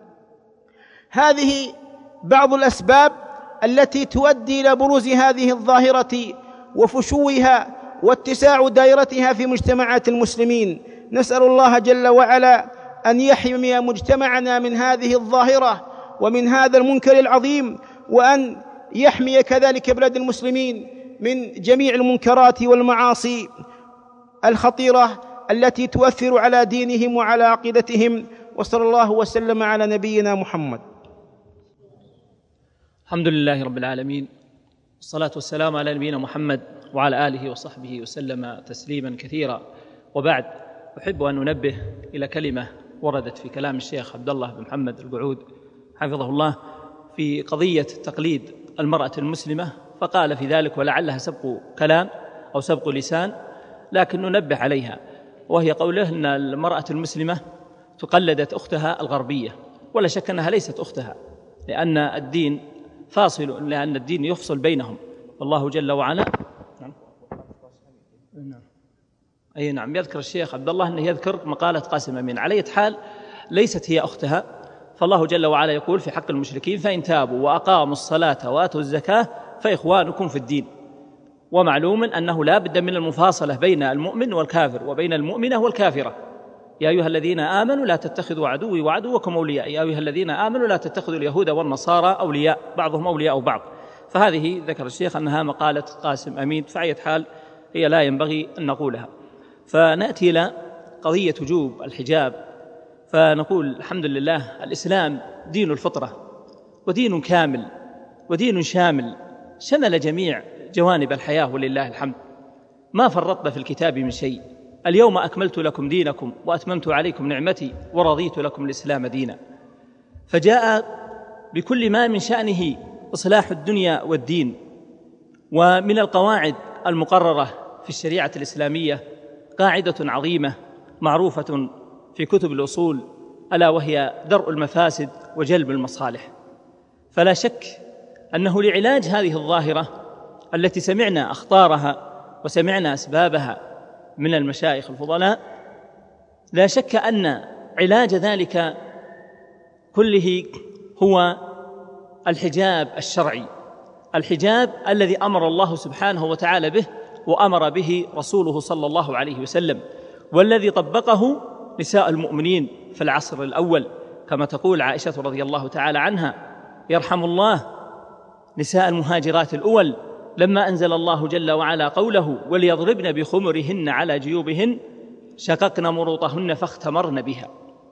Speaker 3: هذه بعض الأسباب التي تؤدي إلى بروز هذه الظاهرة وفشوها واتساع دائرتها في مجتمعات المسلمين. نسأل الله جل وعلا أن يحمي مجتمعنا من هذه الظاهرة ومن هذا المنكر العظيم، وأن يحمي كذلك بلاد المسلمين من جميع المنكرات والمعاصي الخطيرة التي تؤثر على دينهم وعلى عقيدتهم. وصلى الله وسلم على نبينا محمد.
Speaker 4: الحمد لله رب العالمين، والصلاة والسلام على نبينا محمد وعلى آله وصحبه وسلم تسليما كثيرا. وبعد، أحب أن أنبه إلى كلمة وردت في كلام الشيخ عبد الله بن محمد القعود حفظه الله في قضية تقليد المرأة المسلمة، فقال في ذلك، ولعلها سبق كلام أو سبق لسان، لكن ننبه عليها، وهي قوله أن المرأة المسلمة تقلدت أختها الغربية. ولا شك أنها ليست أختها، لأن الدين فاصل، لأن الدين يفصل بينهم. والله جل وعلا نعم يذكر الشيخ عبد الله أنه يذكر مقالة قاسم أمين. على أي حال ليست هي أختها، فالله جل وعلا يقول في حق المشركين: فإن تابوا وأقاموا الصلاة وآتوا الزكاة فإخوانكم في الدين. ومعلوم أنه لا بد من المفاصلة بين المؤمن والكافر وبين المؤمنة والكافرة. يا أيها الذين آمنوا لا تتخذوا عدوي وعدوكم أولياء، يا أيها الذين آمنوا لا تتخذوا اليهود والنصارى أولياء، بعضهم أولياء بعض. فهذه ذكر الشيخ أنها مقالة قاسم أمين، فعلى حال هي لا ينبغي أن نقولها. فنأتي إلى قضية وجوب الحجاب، فنقول الحمد لله الإسلام دين الفطرة، ودين كامل، ودين شامل، شمل جميع جوانب الحياة ولله الحمد، ما فرطنا في الكتاب من شيء. اليوم أكملت لكم دينكم وأتممت عليكم نعمتي ورضيت لكم الإسلام دينا. فجاء بكل ما من شأنه إصلاح الدنيا والدين. ومن القواعد المقررة في الشريعة الإسلامية قاعدة عظيمة معروفة في كتب الأصول، ألا وهي درء المفاسد وجلب المصالح. فلا شك أنه لعلاج هذه الظاهرة التي سمعنا أخطارها وسمعنا أسبابها من المشايخ الفضلاء، لا شك أن علاج ذلك كله هو الحجاب الشرعي، الحجاب الذي أمر الله سبحانه وتعالى به وأمر به رسوله صلى الله عليه وسلم، والذي طبقه نساء المؤمنين في العصر الأول، كما تقول عائشة رضي الله تعالى عنها: يرحم الله نساء المهاجرات الأول لما أنزل الله جل وعلا قوله: وليضربن بخمرهن على جيوبهن شققن مروطهن فاختمرن بها.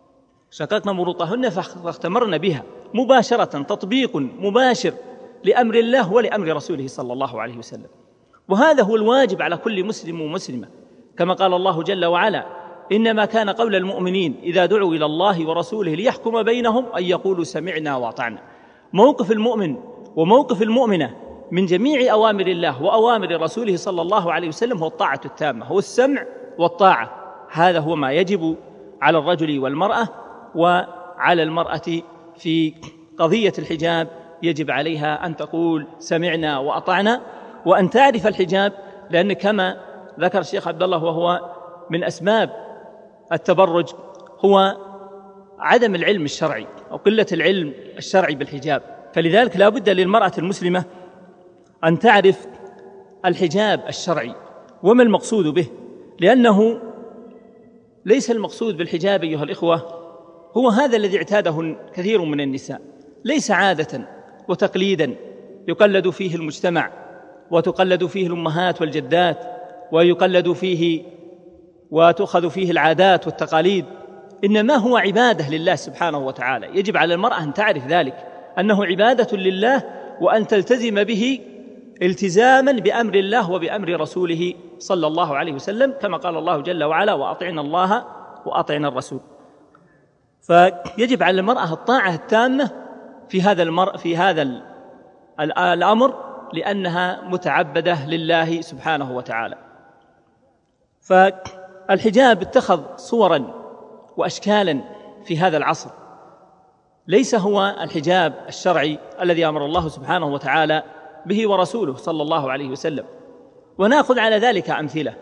Speaker 4: شققنا مروطهن فاختمرن بها مباشرة، تطبيق مباشر لأمر الله ولأمر رسوله صلى الله عليه وسلم. وهذا هو الواجب على كل مسلم ومسلمة، كما قال الله جل وعلا: إنما كان قول المؤمنين إذا دعوا إلى الله ورسوله ليحكم بينهم أن يقولوا سمعنا وأطعنا. موقف المؤمن وموقف المؤمنة من جميع أوامر الله وأوامر رسوله صلى الله عليه وسلم هو الطاعة التامة، هو السمع والطاعة. هذا هو ما يجب على الرجل والمرأة. وعلى المرأة في قضية الحجاب يجب عليها أن تقول سمعنا وأطعنا، وأن تعرف الحجاب، لأن كما ذكر الشيخ عبد الله وهو من أسباب التبرج هو عدم العلم الشرعي أو قلة العلم الشرعي بالحجاب. فلذلك لا بد للمرأة المسلمة أن تعرف الحجاب الشرعي وما المقصود به، لأنه ليس المقصود بالحجاب أيها الإخوة هو هذا الذي اعتاده كثير من النساء، ليس عادة وتقليدا يقلد فيه المجتمع وتقلد فيه الأمهات والجدات ويقلد فيه وتؤخذ فيه العادات والتقاليد، إنما هو عبادة لله سبحانه وتعالى. يجب على المرأة أن تعرف ذلك، أنه عبادة لله، وأن تلتزم به التزاما بأمر الله وبأمر رسوله صلى الله عليه وسلم، كما قال الله جل وعلا: وأطعنا الله وأطعنا الرسول. فيجب على المرأة الطاعة التامة في هذا الأمر، لأنها متعبدة لله سبحانه وتعالى. فالحجاب اتخذ صورا وأشكالا في هذا العصر، ليس هو الحجاب الشرعي الذي أمر الله سبحانه وتعالى به ورسوله صلى الله عليه وسلم. ونأخذ على ذلك أمثلة.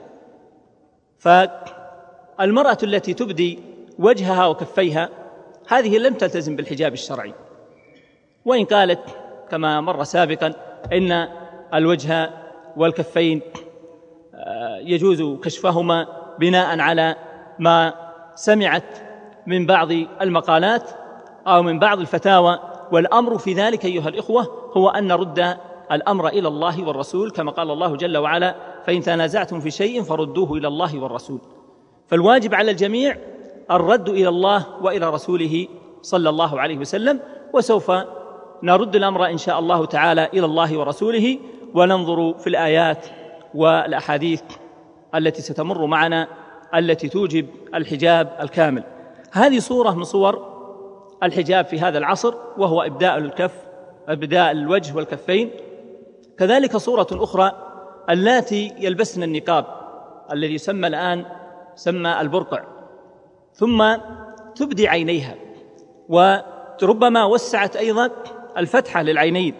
Speaker 4: فالمرأة التي تبدي وجهها وكفيها هذه لم تلتزم بالحجاب الشرعي، وإن قالت كما مر سابقا إن الوجه والكفين يجوز كشفهما بناء على ما سمعت من بعض المقالات أو من بعض الفتاوى. والأمر في ذلك أيها الإخوة هو أن نرد الأمر إلى الله والرسول، كما قال الله جل وعلا: فإن تنازعتم في شيء فردوه إلى الله والرسول. فالواجب على الجميع الرد إلى الله وإلى رسوله صلى الله عليه وسلم. وسوف نرد الأمر إن شاء الله تعالى إلى الله ورسوله، وننظر في الآيات والأحاديث التي ستمر معنا التي توجب الحجاب الكامل. هذه صورة من صور الحجاب في هذا العصر، وهو إبداء الوجه والكفين. كذلك صورة أخرى اللاتي يلبسن النقاب الذي يسمى الآن البرقع، ثم تبدي عينيها، وربما وسعت أيضا الفتحة للعينين،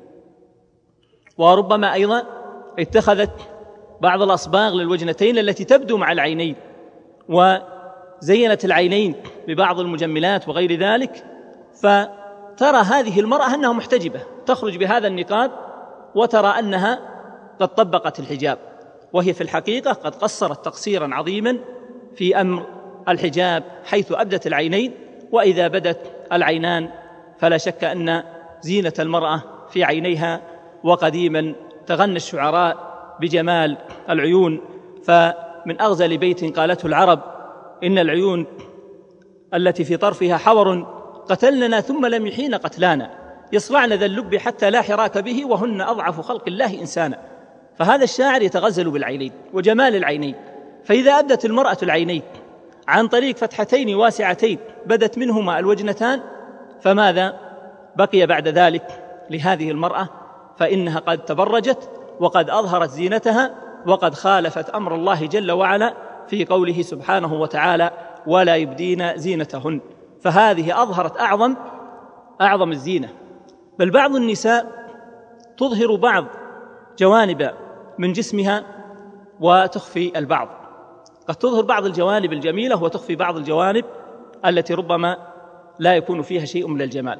Speaker 4: وربما أيضا اتخذت بعض الأصباغ للوجنتين التي تبدو مع العينين، وزينت العينين ببعض المجملات وغير ذلك. فترى هذه المرأة أنها محتجبة، تخرج بهذا النقاب وترى أنها قد طبقت الحجاب، وهي في الحقيقة قد قصرت تقصيرا عظيما في أمر الحجاب، حيث أبدت العينين. وإذا بدت العينان فلا شك أن زينة المرأة في عينيها. وقديما تغنى الشعراء بجمال العيون، فمن أغزل بيت قالته العرب: إن العيون التي في طرفها حور قتلنا ثم لم يحين قتلانا، يصرعن ذا اللب حتى لا حراك به، وهن أضعف خلق الله إنسانا. فهذا الشاعر يتغزل بالعينين وجمال العينين. فإذا أبدت المرأة العينين عن طريق فتحتين واسعتين بدت منهما الوجنتان، فماذا بقي بعد ذلك لهذه المرأة؟ فإنها قد تبرجت وقد أظهرت زينتها، وقد خالفت أمر الله جل وعلا في قوله سبحانه وتعالى: ولا يبدين زينتهن. فهذه أظهرت أعظم الزينة. بل بعض النساء تظهر بعض جوانب من جسمها وتخفي البعض، قد تظهر بعض الجوانب الجميلة وتخفي بعض الجوانب التي ربما لا يكون فيها شيء من الجمال.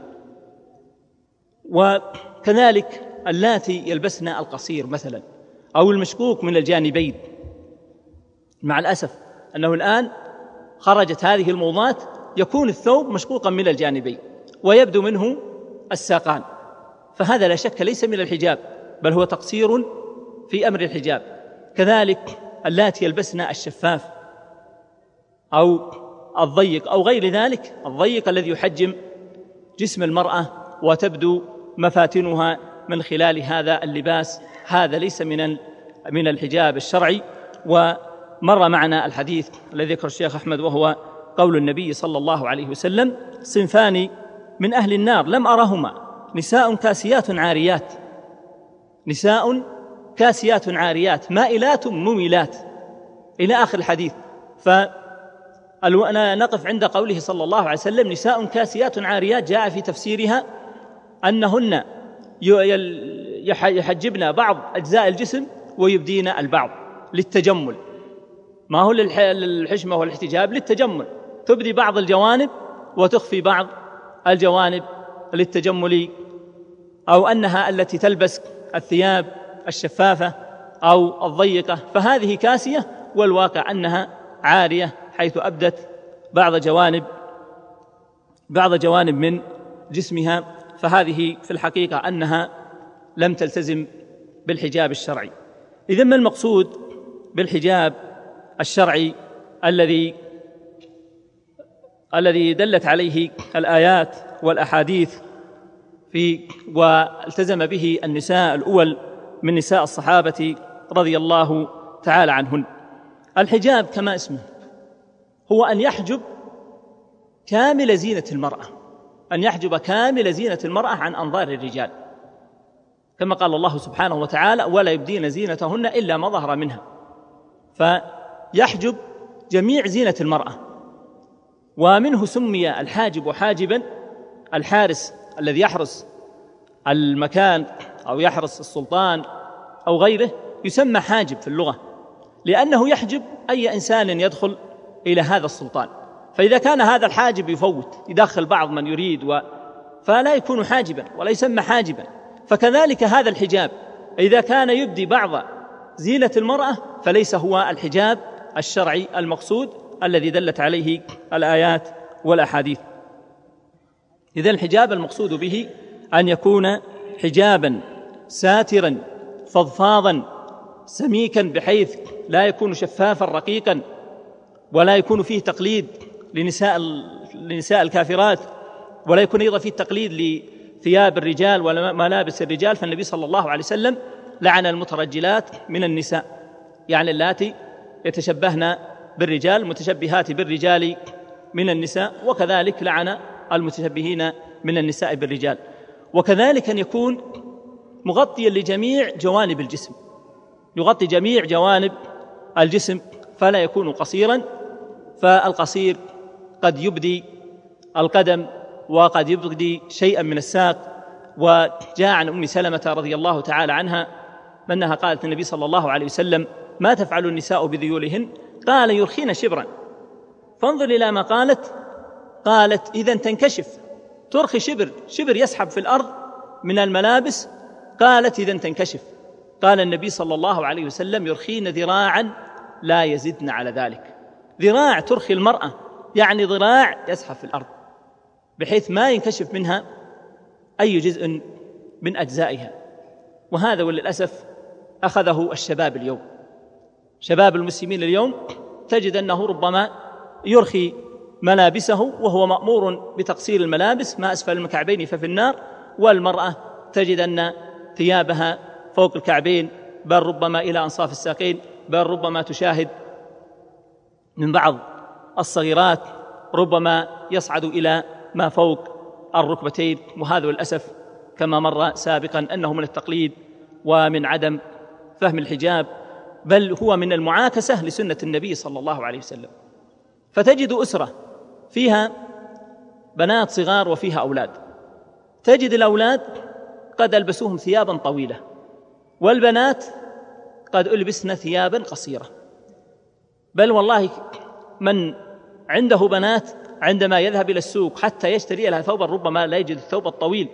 Speaker 4: وكذلك اللاتي يلبسن القصير مثلا أو المشكوك من الجانبين. مع الأسف أنه الآن خرجت هذه الموضات، يكون الثوب مشقوقا من الجانبين ويبدو منه الساقان، فهذا لا شك ليس من الحجاب، بل هو تقصير في أمر الحجاب. كذلك اللاتي يلبسن الشفاف أو الضيق أو غير ذلك، الضيق الذي يحجم جسم المرأة وتبدو مفاتنها من خلال هذا اللباس، هذا ليس من الحجاب الشرعي. ومر معنا الحديث الذي ذكر الشيخ أحمد وهو قول النبي صلى الله عليه وسلم: صنفان من أهل النار لم أرهما، نساء كاسيات عاريات، نساء كاسيات عاريات مائلات مميلات، إلى آخر الحديث. فأنا نقف عند قوله صلى الله عليه وسلم نساء كاسيات عاريات، جاء في تفسيرها أنهن يحجبن بعض أجزاء الجسم ويبدين البعض للتجمل، ما هو للحشمة والاحتجاب، للتجمل، تبدي بعض الجوانب وتخفي بعض الجوانب للتجمل، أو أنها التي تلبس الثياب الشفافة أو الضيقة فهذه كاسية، والواقع أنها عارية حيث أبدت بعض جوانب من جسمها، فهذه في الحقيقة أنها لم تلتزم بالحجاب الشرعي. إذن ما المقصود بالحجاب الشرعي الذي دلت عليه الآيات والأحاديث والتزم به النساء الأول من نساء الصحابة رضي الله تعالى عنهن؟ الحجاب كما اسمه هو أن يحجب كامل زينة المرأة، أن يحجب كامل زينة المرأة عن أنظار الرجال، كما قال الله سبحانه وتعالى: ولا يبدين زينتهن إلا ما ظهر منها، فيحجب جميع زينة المرأة. ومنه سمي الحاجب حاجبا، الحارس الذي يحرس المكان أو يحرس السلطان أو غيره يسمى حاجب في اللغة، لأنه يحجب أي إنسان يدخل إلى هذا السلطان. فإذا كان هذا الحاجب يفوت يدخل بعض من يريد فلا يكون حاجبا ولا يسمى حاجبا. فكذلك هذا الحجاب إذا كان يبدي بعض زينة المرأة فليس هو الحجاب الشرعي المقصود الذي دلت عليه الآيات والأحاديث. إذا الحجاب المقصود به أن يكون حجابا ساترا فضفاضا سميكا، بحيث لا يكون شفافا رقيقا، ولا يكون فيه تقليد لنساء الكافرات، ولا يكون أيضا فيه تقليد لثياب الرجال وملابس الرجال. فالنبي صلى الله عليه وسلم لعن المترجلات من النساء، يعني اللاتي يتشبهن بالرجال، المتشبهات بالرجال من النساء، وكذلك لعن المتشبهين من النساء بالرجال. وكذلك أن يكون مغطيا لجميع جوانب الجسم، يغطي جميع جوانب الجسم، فلا يكون قصيرا، فالقصير قد يبدي القدم وقد يبدي شيئا من الساق. وجاء عن أم سلمة رضي الله تعالى عنها أنها قالت النبي صلى الله عليه وسلم: ما تفعل النساء بذيولهن؟ قال: يرخين شبرا. فانظر إلى ما قالت إذا تنكشف، ترخي شبر يسحب في الأرض من الملابس، قالت إذا تنكشف. قال النبي صلى الله عليه وسلم: يرخين ذراعا لا يزدن على ذلك. ذراع ترخي المرأة يعني ذراع يسحب في الأرض بحيث ما ينكشف منها أي جزء من أجزائها. وهذا وللأسف أخذه الشباب اليوم، شباب المسلمين اليوم تجد أنه ربما يرخي ملابسه وهو مأمور بتقصير الملابس، ما أسفل الكعبين ففي النار، والمرأة تجد أن ثيابها فوق الكعبين، بل ربما إلى أنصاف الساقين، بل ربما تشاهد من بعض الصغيرات ربما يصعد إلى ما فوق الركبتين. وهذا للأسف كما مر سابقا أنه من التقليد ومن عدم فهم الحجاب، بل هو من المعاكسة لسنة النبي صلى الله عليه وسلم. فتجد أسرة فيها بنات صغار وفيها أولاد، تجد الأولاد قد ألبسوهم ثيابا طويلة، والبنات قد ألبسن ثيابا قصيرة. بل والله من عنده بنات عندما يذهب إلى السوق حتى يشتري لها ثوبا ربما لا يجد الثوب الطويل،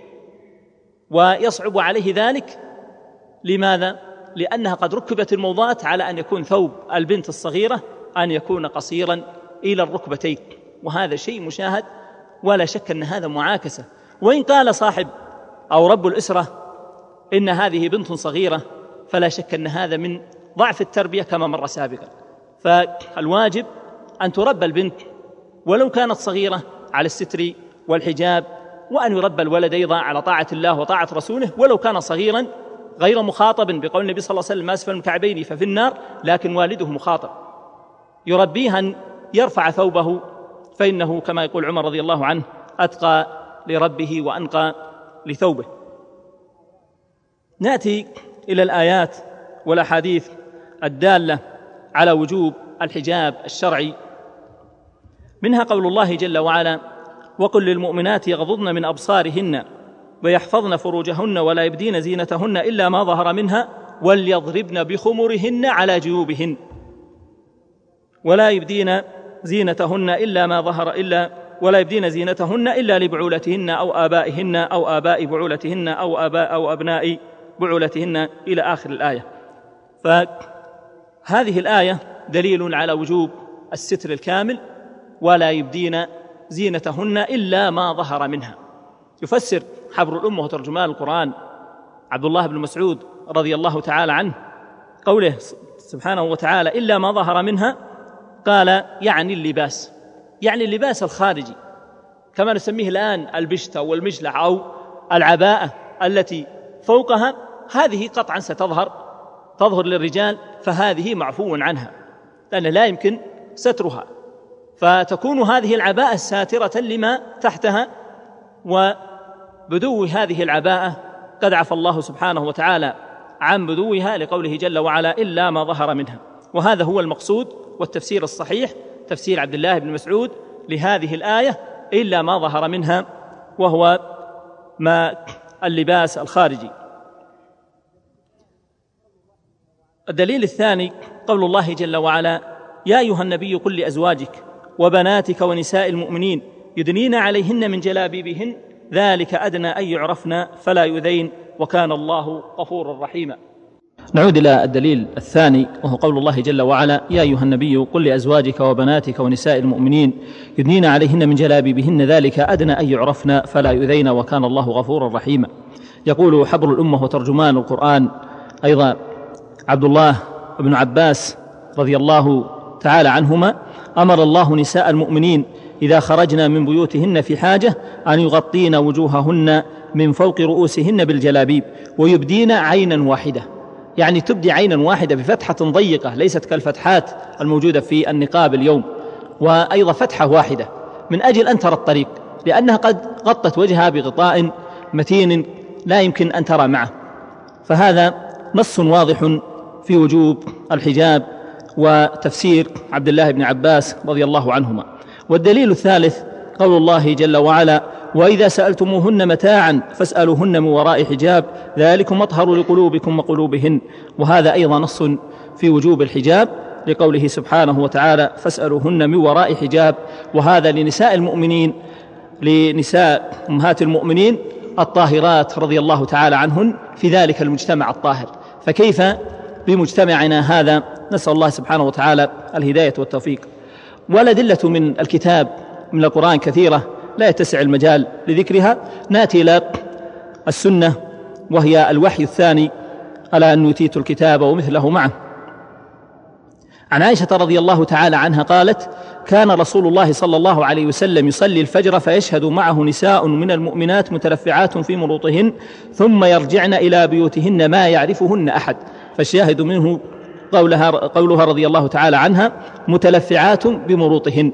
Speaker 4: ويصعب عليه ذلك. لماذا؟ لأنها قد ركبت الموضوعة على أن يكون ثوب البنت الصغيرة أن يكون قصيرا إلى الركبتين، وهذا شيء مشاهد ولا شك أن هذا معاكسة. وإن قال صاحب أو رب الأسرة إن هذه بنت صغيرة، فلا شك أن هذا من ضعف التربية كما مر سابقا. فالواجب أن تربى البنت ولو كانت صغيرة على الستر والحجاب، وأن يربى الولد أيضا على طاعة الله وطاعة رسوله ولو كان صغيرا غير مخاطب بقول النبي صلى الله عليه وسلم ما أسفل الكعبين ففي النار، لكن والده مخاطب يربيه أن يرفع ثوبه، فإنه كما يقول عمر رضي الله عنه أتقى لربه وأنقى لثوبه. نأتي إلى الآيات والأحاديث الدالة على وجوب الحجاب الشرعي، منها قول الله جل وعلا: وقل للمؤمنات يغضضن من أبصارهن ويحفظن فروجهن ولا يبدين زينتهن إلا ما ظهر منها وليضربن بخمرهن على جيوبهن ولا يبدين زينتهن إلا لبعولتهن أو آبائهن أو آباء بعولتهن أو أبناء بعولتهن إلى آخر الآية. فهذه الآية دليل على وجوب الستر الكامل، ولا يبدين زينتهن إلا ما ظهر منها. يفسر حبر الأمة وترجمان القرآن عبد الله بن مسعود رضي الله تعالى عنه قوله سبحانه وتعالى: إلا ما ظهر منها، قال يعني اللباس، يعني اللباس الخارجي كما نسميه الآن البشتة والمجلع أو العباءة التي فوقها، هذه قطعا ستظهر للرجال، فهذه معفو عنها لأن لا يمكن سترها، فتكون هذه العباءة ساترة لما تحتها، وبدو هذه العباءة قد عفى الله سبحانه وتعالى عن بدوها لقوله جل وعلا: إلا ما ظهر منها. وهذا هو المقصود والتفسير الصحيح، تفسير عبد الله بن مسعود لهذه الآية: إلا ما ظهر منها، وهو ما اللباس الخارجي. الدليل الثاني قول الله جل وعلا: يا أيها النبي قل لأزواجك وبناتك ونساء المؤمنين يدنين عليهن من جلابيبهن ذلك أدنى أن يعرفن فلا يؤذين وكان الله غفورا رحيما. نعود إلى الدليل الثاني، وهو قول الله جل وعلا: يا أيها النبي قل لأزواجك وبناتك ونساء المؤمنين يدنين عليهن من جلابيبهن ذلك أدنى أن يعرفن فلا يؤذين وكان الله غفورا رحيما. يقول حبر الأمة وترجمان القرآن أيضا عبد الله بن عباس رضي الله تعالى عنهما: أمر الله نساء المؤمنين إذا خرجنا من بيوتهن في حاجة أن يغطين وجوههن من فوق رؤوسهن بالجلابيب ويبدين عينا واحدة، يعني تبدي عينا واحدة بفتحة ضيقة ليست كالفتحات الموجودة في النقاب اليوم، وأيضا فتحة واحدة من أجل أن ترى الطريق، لأنها قد غطت وجهها بغطاء متين لا يمكن أن ترى معه. فهذا نص واضح في وجوب الحجاب وتفسير عبد الله بن عباس رضي الله عنهما. والدليل الثالث قول الله جل وعلا: وإذا سألتموهن متاعا فاسألوهن من وراء حجاب ذلكم أطهر لقلوبكم وقلوبهن. وهذا أيضا نص في وجوب الحجاب لقوله سبحانه وتعالى: فاسألوهن من وراء حجاب، وهذا لنساء المؤمنين، لنساء أمهات المؤمنين الطاهرات رضي الله تعالى عنهن في ذلك المجتمع الطاهر. فكيف بمجتمعنا هذا؟ نسأل الله سبحانه وتعالى الهداية والتوفيق. والأدلة من الكتاب من القرآن كثيرة لا يتسع المجال لذكرها. نأتي إلى السنة وهي الوحي الثاني على أن أوتيت الكتاب ومثله معه. عن عائشة رضي الله تعالى عنها قالت: كان رسول الله صلى الله عليه وسلم يصلي الفجر فيشهد معه نساء من المؤمنات متلفعات في مروطهن ثم يرجعن إلى بيوتهن ما يعرفهن أحد. فالشاهد منه قولها رضي الله تعالى عنها متلفعات بمروطهن،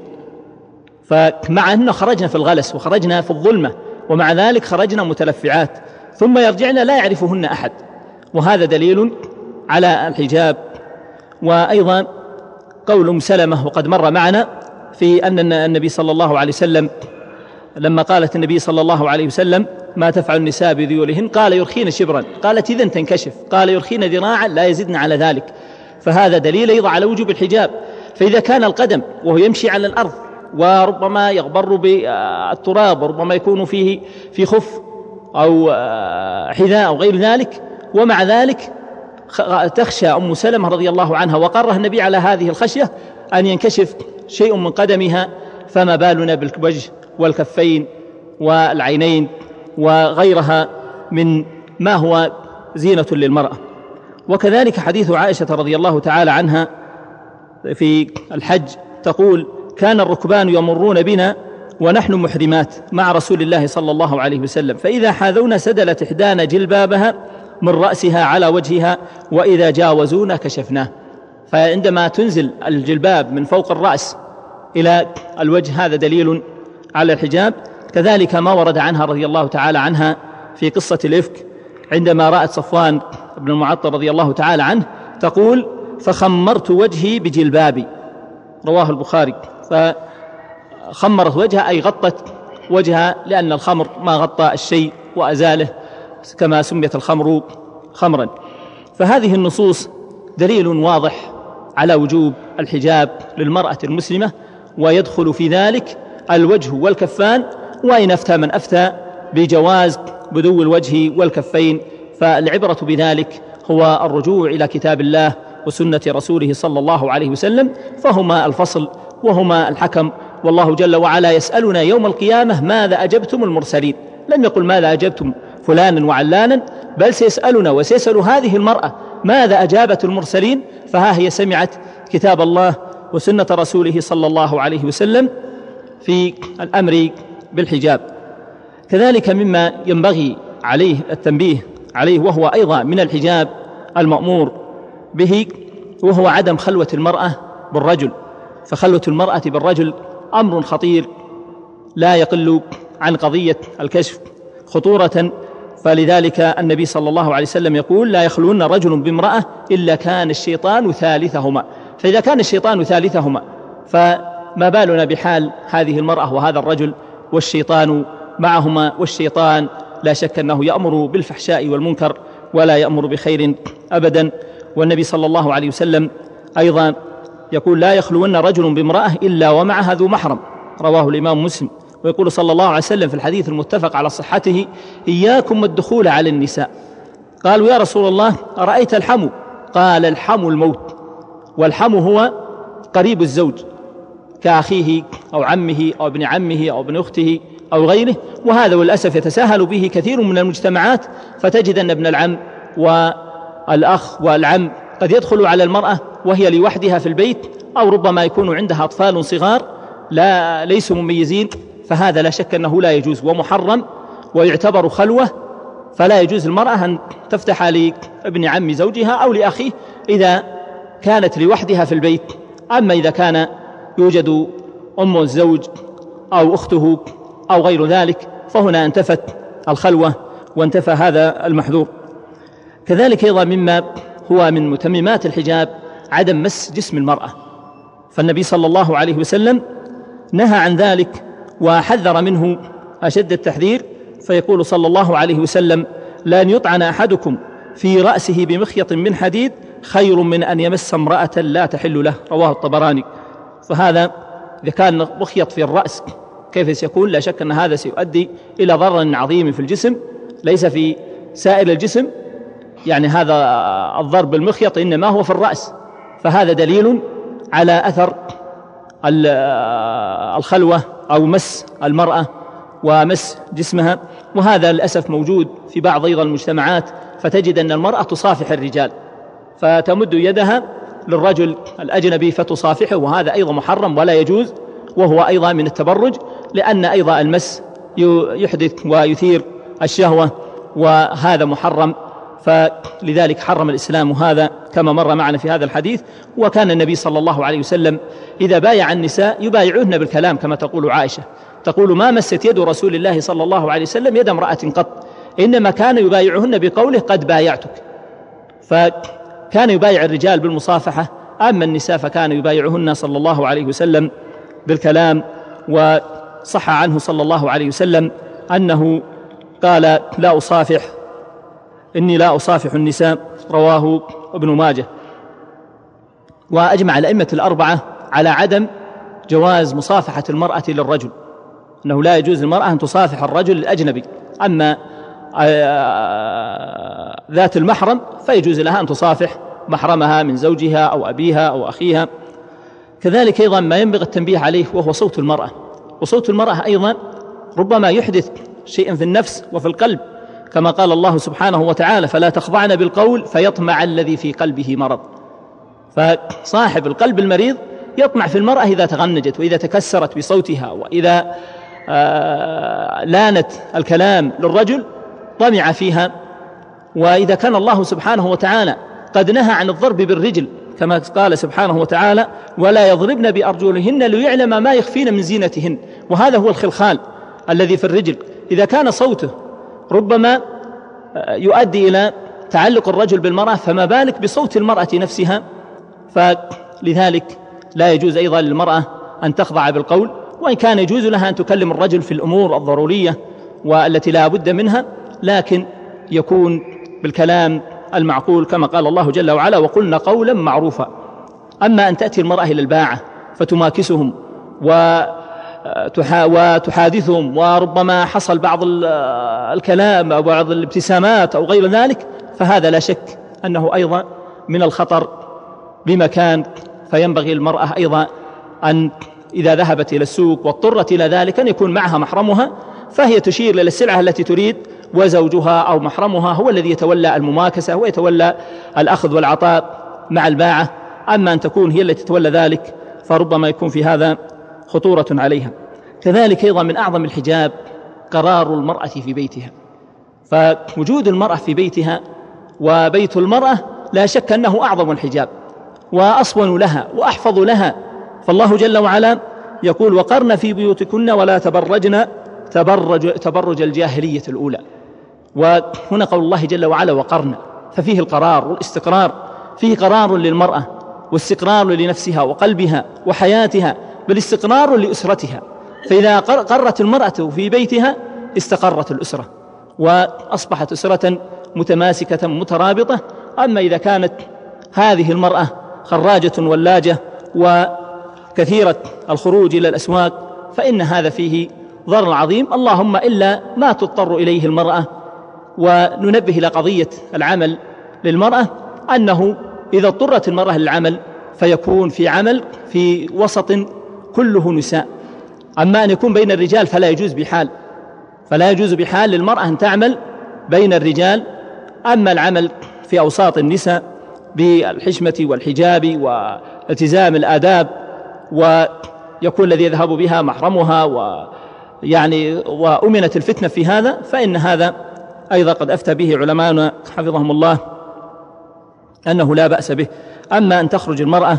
Speaker 4: فمع أنه خرجنا في الغلس وخرجنا في الظلمة ومع ذلك خرجنا متلفعات، ثم يرجعن لا يعرفهن أحد، وهذا دليل على الحجاب. وأيضا قول أم سلمة وقد مر معنا في أن النبي صلى الله عليه وسلم لما قالت النبي صلى الله عليه وسلم: ما تفعل النساء بذيولهن؟ قال: يرخين شبرا. قالت: إذن تنكشف. قال: يرخين ذراعا لا يزدن على ذلك. فهذا دليل أيضا على وجوب الحجاب. فإذا كان القدم وهو يمشي على الأرض وربما يغبر بالتراب وربما يكون فيه في خف أو حذاء أو غير ذلك، ومع ذلك تخشى أم سلمة رضي الله عنها وقرها النبي على هذه الخشية أن ينكشف شيء من قدمها، فما بالنا بالوجه والكفين والعينين وغيرها من ما هو زينة للمرأة. وكذلك حديث عائشة رضي الله تعالى عنها في الحج تقول: كان الركبان يمرون بنا ونحن محرمات مع رسول الله صلى الله عليه وسلم، فإذا حاذونا سدلت إحدانا جلبابها من رأسها على وجهها، وإذا جاوزونا كشفناه. فعندما تنزل الجلباب من فوق الرأس إلى الوجه هذا دليل على الحجاب. كذلك ما ورد عنها رضي الله تعالى عنها في قصة الإفك، عندما رأت صفوان بن المعطل رضي الله تعالى عنه تقول: فخمرت وجهي بجلبابي، رواه البخاري. فخمرت وجهها أي غطت وجهها، لأن الخمر ما غطى الشيء وأزاله، كما سميت الخمر خمرا. فهذه النصوص دليل واضح على وجوب الحجاب للمرأة المسلمة، ويدخل في ذلك الوجه والكفان، وإن أفتى من أفتى بجواز بدو الوجه والكفين، فالعبرة بذلك هو الرجوع إلى كتاب الله وسنة رسوله صلى الله عليه وسلم، فهما الفصل وهما الحكم. والله جل وعلا يسألنا يوم القيامة: ماذا أجبتم المرسلين؟ لم يقل ماذا أجبتم فلانا وعلانا، بل سيسألنا وسيسأل هذه المرأة ماذا أجابت المرسلين، فها هي سمعت كتاب الله وسنة رسوله صلى الله عليه وسلم في الأمر بالحجاب. كذلك مما ينبغي عليه التنبيه عليه، وهو أيضا من الحجاب المأمور به، وهو عدم خلوة المرأة بالرجل. فخلوة المرأة بالرجل أمر خطير لا يقل عن قضية الكشف خطورة، فلذلك النبي صلى الله عليه وسلم يقول: لا يخلون رجل بامرأة إلا كان الشيطان ثالثهما. فإذا كان الشيطان ثالثهما، فما بالنا بحال هذه المرأة وهذا الرجل والشيطان معهما؟ والشيطان لا شك أنه يأمر بالفحشاء والمنكر ولا يأمر بخير أبدا. والنبي صلى الله عليه وسلم أيضا يقول: لا يخلون رجل بامرأة إلا ومعها ذو محرم، رواه الإمام مسلم. ويقول صلى الله عليه وسلم في الحديث المتفق على صحته: إياكم والدخول على النساء. قالوا: يا رسول الله أرأيت الحمو؟ قال: الحمو الموت. والحمو هو قريب الزوج، كأخيه أو عمه أو ابن عمه أو ابن أخته أو غيره. وهذا والأسف يتساهل به كثير من المجتمعات، فتجد أن ابن العم والأخ والعم قد يدخل على المرأة وهي لوحدها في البيت، أو ربما يكون عندها أطفال صغار ليسوا مميزين، فهذا لا شك أنه لا يجوز ومحرم ويعتبر خلوة. فلا يجوز المرأة أن تفتح لابن عم زوجها أو لأخيه إذا كانت لوحدها في البيت. أما إذا كان يوجد أم الزوج أو أخته أو غير ذلك، فهنا انتفت الخلوة وانتفى هذا المحذور. كذلك أيضا مما هو من متممات الحجاب عدم مس جسم المرأة، فالنبي صلى الله عليه وسلم نهى عن ذلك وحذر منه أشد التحذير، فيقول صلى الله عليه وسلم: لأن يطعن أحدكم في رأسه بمخيط من حديد خير من أن يمس امرأة لا تحل له، رواه الطبراني. فهذا إذا كان مخيط في الرأس كيف سيكون؟ لا شك أن هذا سيؤدي إلى ضرر عظيم في الجسم، ليس في سائر الجسم، يعني هذا الضرب بالمخيط إنما هو في الرأس. فهذا دليل على أثر الخلوة أو مس المرأة ومس جسمها. وهذا للأسف موجود في بعض أيضا المجتمعات، فتجد أن المرأة تصافح الرجال، فتمد يدها للرجل الأجنبي فتصافحه، وهذا أيضا محرم ولا يجوز، وهو أيضا من التبرج، لأن أيضا المس يحدث ويثير الشهوة، وهذا محرم. فلذلك حرم الإسلام هذا كما مر معنا في هذا الحديث. وكان النبي صلى الله عليه وسلم إذا بايع النساء يبايعهن بالكلام، كما تقول عائشة، تقول: ما مست يد رسول الله صلى الله عليه وسلم يد امرأة قط، إنما كان يبايعهن بقوله: قد بايعتك. فكان يبايع الرجال بالمصافحة، أما النساء فكان يبايعهن صلى الله عليه وسلم بالكلام. وصح عنه صلى الله عليه وسلم أنه قال: لا أصافح، إني لا أصافح النساء، رواه ابن ماجه. وأجمع الأئمة الأربعة على عدم جواز مصافحة المرأة للرجل، أنه لا يجوز للمرأة أن تصافح الرجل الأجنبي. أما ذات المحرم فيجوز لها أن تصافح محرمها من زوجها أو أبيها أو أخيها. كذلك أيضا ما ينبغي التنبيه عليه وهو صوت المرأة. وصوت المرأة أيضا ربما يحدث شيئا في النفس وفي القلب، كما قال الله سبحانه وتعالى: فلا تخضعن بالقول فيطمع الذي في قلبه مرض. فصاحب القلب المريض يطمع في المرأة إذا تغنجت وإذا تكسرت بصوتها وإذا لانت الكلام للرجل طمع فيها. وإذا كان الله سبحانه وتعالى قد نهى عن الضرب بالرجل كما قال سبحانه وتعالى ولا يضربن بأرجلهن ليعلم ما يخفين من زينتهن، وهذا هو الخلخال الذي في الرجل. إذا كان صوته ربما يؤدي إلى تعلق الرجل بالمرأة فما بالك بصوت المرأة نفسها. فلذلك لا يجوز أيضا للمرأة أن تخضع بالقول، وإن كان يجوز لها أن تكلم الرجل في الأمور الضرورية والتي لا بد منها، لكن يكون بالكلام المعقول كما قال الله جل وعلا وقلنا قولا معروفا. أما أن تأتي المرأة إلى الباعة فتماكسهم وتحادثهم وربما حصل بعض الكلام أو بعض الابتسامات أو غير ذلك، فهذا لا شك أنه أيضا من الخطر بمكان. فينبغي المرأة أيضا أن إذا ذهبت إلى السوق واضطرت إلى ذلك أن يكون معها محرمها، فهي تشير إلى السلعة التي تريد وزوجها أو محرمها هو الذي يتولى المماكسة ويتولى الأخذ والعطاء مع الباعة. أما أن تكون هي التي تتولى ذلك فربما يكون في هذا خطورة عليها. كذلك أيضا من أعظم الحجاب قرار المرأة في بيتها، فوجود المرأة في بيتها وبيت المرأة لا شك أنه أعظم الحجاب وأصون لها وأحفظ لها. فالله جل وعلا يقول وقرن في بيوتكن ولا تبرجن تبرج الجاهلية الأولى. وهنا قول الله جل وعلا وقرن، ففيه القرار والاستقرار، فيه قرار للمرأة واستقرار لنفسها وقلبها وحياتها، بل استقرار لأسرتها. فإذا قرت المرأة في بيتها استقرت الأسرة وأصبحت أسرة متماسكة مترابطة. أما إذا كانت هذه المرأة خراجة ولاجة وكثيرة الخروج إلى الأسواق فإن هذا فيه ضرر عظيم، اللهم إلا ما تضطر إليه المرأة. وننبه إلى قضية العمل للمرأة، أنه إذا اضطرت المرأة للعمل فيكون في عمل في وسط كله نساء. أما أن يكون بين الرجال فلا يجوز بحال للمرأة أن تعمل بين الرجال. أما العمل في أوساط النساء بالحشمة والحجاب والتزام الآداب ويكون الذي يذهب بها محرمها وأمنت الفتنة في هذا، فإن هذا أيضا قد أفتى به علماؤنا حفظهم الله أنه لا بأس به. أما أن تخرج المرأة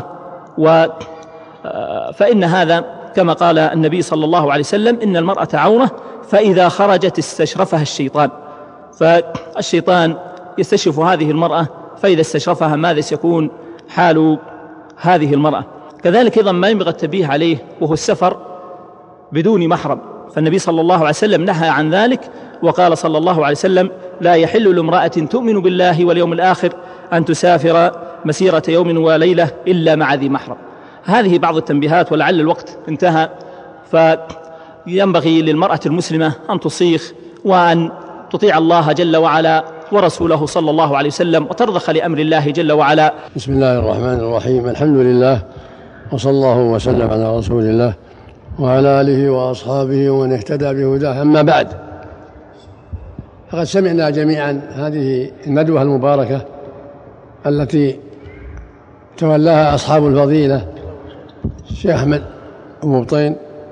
Speaker 4: فإن هذا كما قال النبي صلى الله عليه وسلم إن المرأة عورة فإذا خرجت استشرفها الشيطان. فالشيطان يستشرف هذه المرأة، فإذا استشرفها ماذا سيكون حال هذه المرأة؟ كذلك أيضا ما ينبغي التنبيه عليه وهو السفر بدون محرم، فالنبي صلى الله عليه وسلم نهى عن ذلك وقال صلى الله عليه وسلم لا يحل لامرأة تؤمن بالله واليوم الآخر أن تسافر مسيرة يوم وليلة إلا مع ذي محرم. هذه بعض التنبيهات ولعل الوقت انتهى. فينبغي للمرأة المسلمة أن تصيخ وأن تطيع الله جل وعلا ورسوله صلى الله عليه وسلم وترضخ لأمر الله جل وعلا.
Speaker 5: بسم الله الرحمن الرحيم، الحمد لله وصلى الله وسلم على رسول الله وعلى آله وأصحابه ومن اهتدى بهداه. أما بعد، فقد سمعنا جميعا هذه الندوة المباركة التي تولاها أصحاب الفضيلة الشيخ أحمد أبو بطين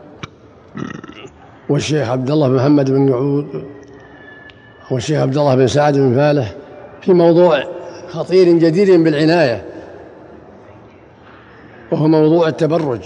Speaker 5: والشيخ عبد الله بن محمد بن يعود والشيخ عبد الله بن سعد بن فالح في موضوع خطير جدير بالعناية، وهو موضوع التبرج.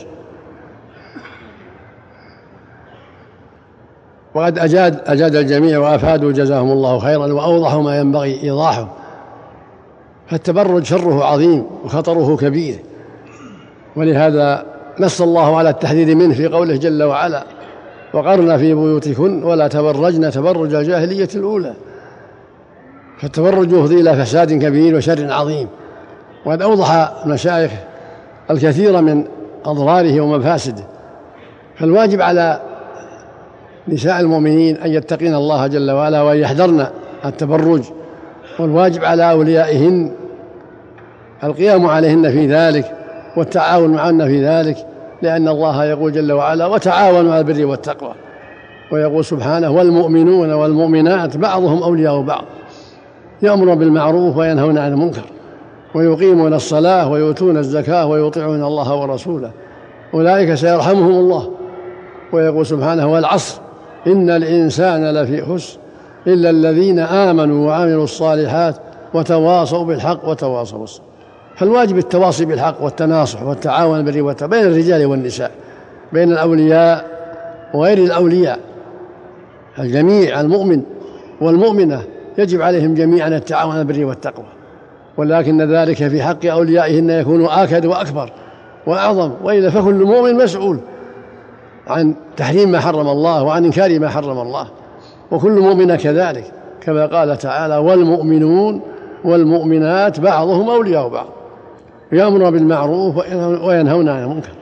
Speaker 5: وقد أجاد الجميع وأفادوا جزاهم الله خيرا وأوضحوا ما ينبغي إيضاحه. فالتبرج شره عظيم وخطره كبير، ولهذا نص الله على التحذير منه في قوله جل وعلا وقرن في بيوتكن ولا تبرجن تبرج الجاهلية الأولى. فالتبرج يفضي إلى فساد كبير وشر عظيم، وقد أوضح المشايخ الكثير من أضراره ومفاسده. فالواجب على نساء المؤمنين أن يتقين الله جل وعلا وأن يحذرن التبرج، والواجب على أوليائهن القيام عليهن في ذلك والتعاون معهن في ذلك، لأن الله يقول جل وعلا وتعاونوا على البر والتقوى، ويقول سبحانه والمؤمنون والمؤمنات بعضهم أولياء بعض يأمرون بالمعروف وينهون عن المنكر ويقيمون الصلاة ويؤتون الزكاة ويطيعون الله ورسوله أولئك سيرحمهم الله. ويقول سبحانه: والعصر إن الإنسان لفي خسر إلا الذين آمنوا وعملوا الصالحات وتواصوا بالحق وتواصوا بالصبر. فالواجب التواصي بالحق والتناصح والتعاون بالبر والتقوى بين الرجال والنساء، بين الأولياء وغير الأولياء. الجميع المؤمن والمؤمنة يجب عليهم جميعا التعاون بالبر والتقوى، ولكن ذلك في حق أوليائهن يكون آكد وأكبر وأعظم، وإلا فكل مؤمن مسؤول عن تحريم ما حرم الله وعن إنكار ما حرم الله، وكل مؤمن كذلك، كما قال تعالى: والمؤمنون والمؤمنات بعضهم أولياء بعض يأمرون بالمعروف وينهون عن المنكر.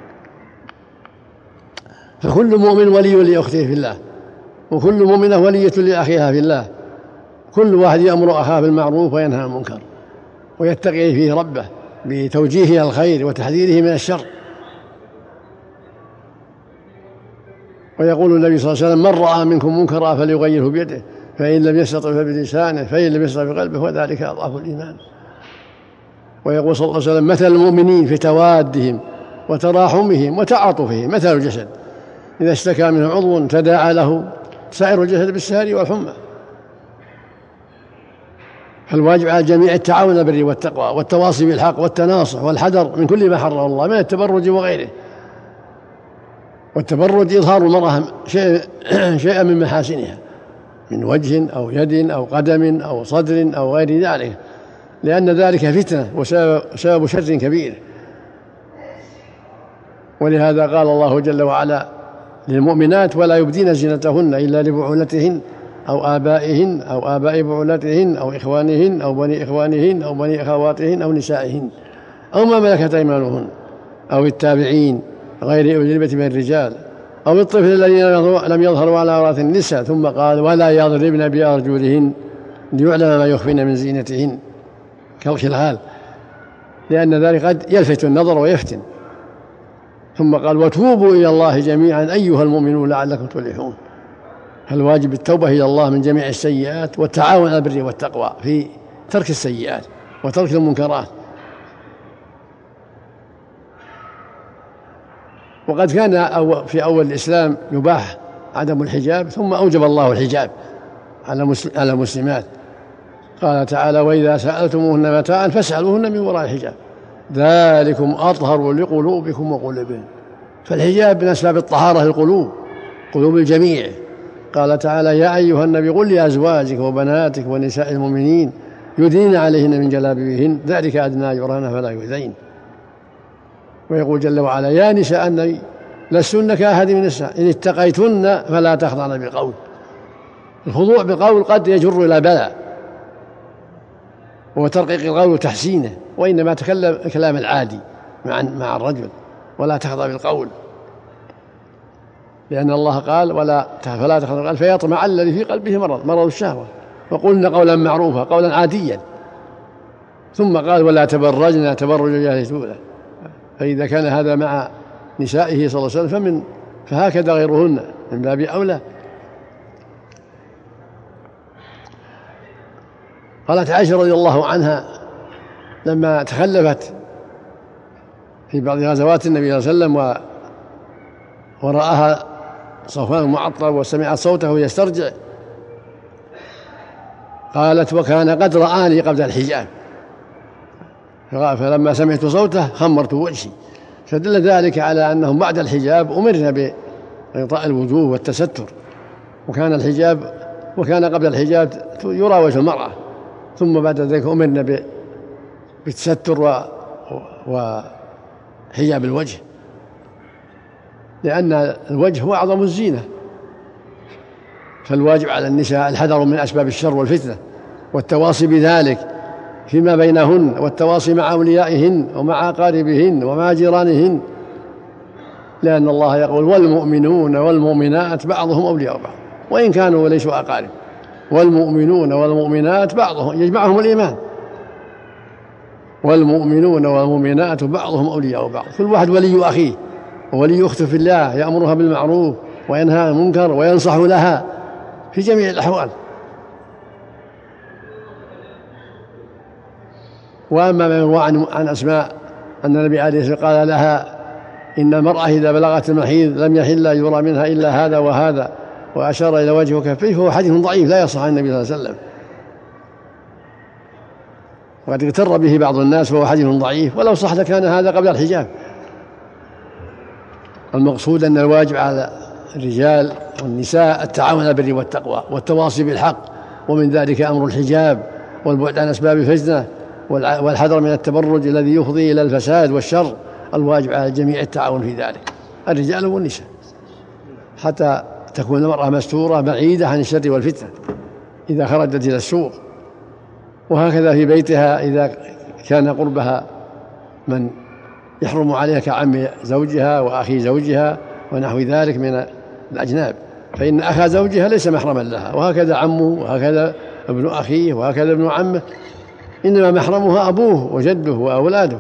Speaker 5: فكل مؤمن ولي لأخته في الله، وكل مؤمنة ولية لأخيها في الله. كل واحد يأمر أخاه بالمعروف وينهى عن المنكر ويتقي فيه ربه بتوجيهه الخير وتحذيره من الشر. ويقول النبي صلى الله عليه وسلم: من رأى منكم منكرا فليغيره بيده، فإن لم يستطع فبلسانه، فإن لم يستطع بقلبه، وذلك أضعف الإيمان. ويقول صلى الله عليه وسلم: مثل المؤمنين في توادهم وتراحمهم وتعاطفهم مثل الجسد إذا اشتكى منه عضو تداعى له سائر الجسد بالسهر والحمى. فالواجب على الجميع التعاون بالبر والتقوى والتواصي بالحق والتناصح والحذر من كل ما حرم الله من التبرج وغيره. والتبرج إظهار المرأة شيئا من محاسنها من وجه أو يد أو قدم أو صدر أو غير ذلك، لأن ذلك فتنة وسبب شر كبير. ولهذا قال الله جل وعلا للمؤمنات: ولا يبدين زينتهن إلا لبعولتهن أو آبائهن أو آباء بعولتهن أو إخوانهن أو بني إخوانهن أو بني أخواتهن أو نسائهن أو ما ملكت أيمانهن أو التابعين غير أولي الإربة من الرجال أو الطفل الذين لم يظهروا على عورات النساء. ثم قال: ولا يضربن بأرجلهن ليعلم ما يخفين من زينتهن كالخلال، لأن ذلك قد يلفت النظر ويفتن. ثم قال: وتوبوا إلى الله جميعا أيها المؤمنون لعلكم تفلحون. فالواجب التوبة إلى الله من جميع السيئات والتعاون على البر والتقوى في ترك السيئات وترك المنكرات. وقد كان في أول الإسلام يباح عدم الحجاب، ثم أوجب الله الحجاب على المسلمات. قال تعالى: وإذا سألتموهن متاعا فاسألوهن من وراء الحجاب ذلكم أطهر لقلوبكم وقلوبهم. فالحجاب من أسباب الطهارة للقلوب، قلوب الجميع. قال تعالى: يا أيها النبي قل لأزواجك وبناتك ونساء المؤمنين يدنين عليهن من جلابيبهن ذلك أدنى يران فلا يؤذين. ويقول جل وعلا: يا نساء النبي لستن كأحد من النساء إن اتقيتن فلا تخضعن بالقول. الخضوع بالقول قد يجر إلى بلاء وترقيق القول وتحسينه، وإنما تكلم الكلام العادي مع الرجل ولا تخضع بالقول، لأن الله قال: فلا تخضع بالقول فيطمع الذي في قلبه مرض الشهوة، وقلنا قولا معروفا قولا عاديا. ثم قال: ولا تبرجنا تبرج الجاهلية الأولى. فإذا كان هذا مع نسائه صلى الله عليه وسلم فهكذا غيرهن من باب أولى. قالت عائشة رضي الله عنها لما تخلفت في بعض غزوات النبي صلى الله عليه وسلم ورآها صفوان المعطل وسمعت صوته يسترجع، قالت: وكان قد رآني قبل الحجاب، فلما سمعت صوته خمرت وجهي. فدل ذلك على أنهم بعد الحجاب أمرنا بغطاء الوجوه والتستر، وكان قبل الحجاب يرى وجه المرأة، ثم بعد ذلك أمرنا بالتستر وحجاب الوجه، لأن الوجه هو أعظم الزينة. فالواجب على النساء الحذر من أسباب الشر والفتنة والتواصي بذلك فيما بينهن، والتواصي مع أوليائهن ومع أقاربهن ومع جيرانهن، لأن الله يقول: والمؤمنون والمؤمنات بعضهم أولياء بعض وإن كانوا ليسوا أقارب. والمؤمنون والمؤمنات بعضهم يجمعهم الإيمان، والمؤمنون والمؤمنات بعضهم أولياء بعض. كل واحد ولي أخيه وولي أخته في الله، يأمرها بالمعروف وينهى عن المنكر وينصح لها في جميع الأحوال. وأما ما يروى عن أسماء أن النبي عليه الصلاة والسلام قال لها: إن المرأة إذا بلغت المحيض لم يحل يرى منها إلا هذا وهذا، وأشار إلى وجهه وكفيه، فهو حديث ضعيف لا يصح عن النبي صلى الله عليه وسلم، وقد اغتر به بعض الناس فهو حديث ضعيف، ولو صح لكان هذا قبل الحجاب. المقصود أن الواجب على الرجال والنساء التعاون على البر والتقوى والتواصي بالحق، ومن ذلك أمر الحجاب والبعد عن أسباب الفتنة والحذر من التبرج الذي يفضي إلى الفساد والشر. الواجب على الجميع التعاون في ذلك، الرجال والنساء، حتى تكون المرأة مستورة بعيدة عن الشر والفتنة إذا خرجت إلى السوق، وهكذا في بيتها إذا كان قربها من يحرم عليها كعم زوجها وأخي زوجها ونحو ذلك من الأجناب، فإن أخا زوجها ليس محرما لها، وهكذا عمه وهكذا ابن أخيه وهكذا ابن عمه، إنما محرمها أبوه وجده وأولاده.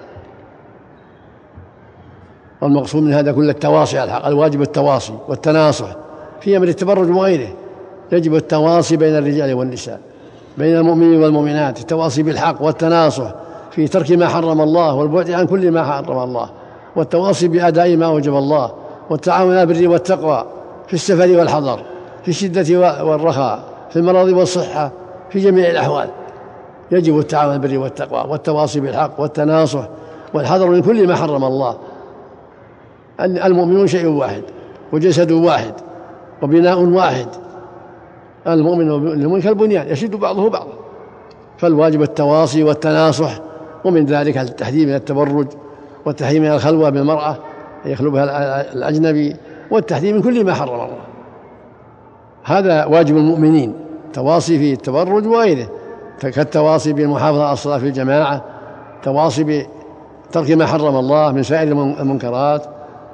Speaker 5: والمقصود من هذا كل التواصي على الحق، الواجب التواصي والتناصح في أمر التبرج وغيره. يجب التواصي بين الرجال والنساء، بين المؤمنين والمؤمنات، التواصي بالحق والتناصح في ترك ما حرم الله والبعد عن كل ما حرم الله، والتواصي بأداء ما وجب الله، والتعاون على البر والتقوى في السفر والحضر، في الشدة والرخاء، في المرض والصحة، في جميع الأحوال يجب التعاون على البر والتقوى والتواصي بالحق والتناصح والحذر من كل ما حرم الله. المؤمنون شيء واحد وجسد واحد وبناء واحد، المؤمن والمؤمن كالبنيان يشد بعضه بعضا، فالواجب التواصي والتناصح، ومن ذلك التحذير من التبرج والتحذير من الخلوة بالمرأة يخلو بها الأجنبي، والتحذير من كل ما حرم الله. هذا واجب المؤمنين، تواصي في التبرج وغيره، كالتواصي بالمحافظة على الصلاة في الجماعة، تواصي بترك ما حرم الله من سائر المنكرات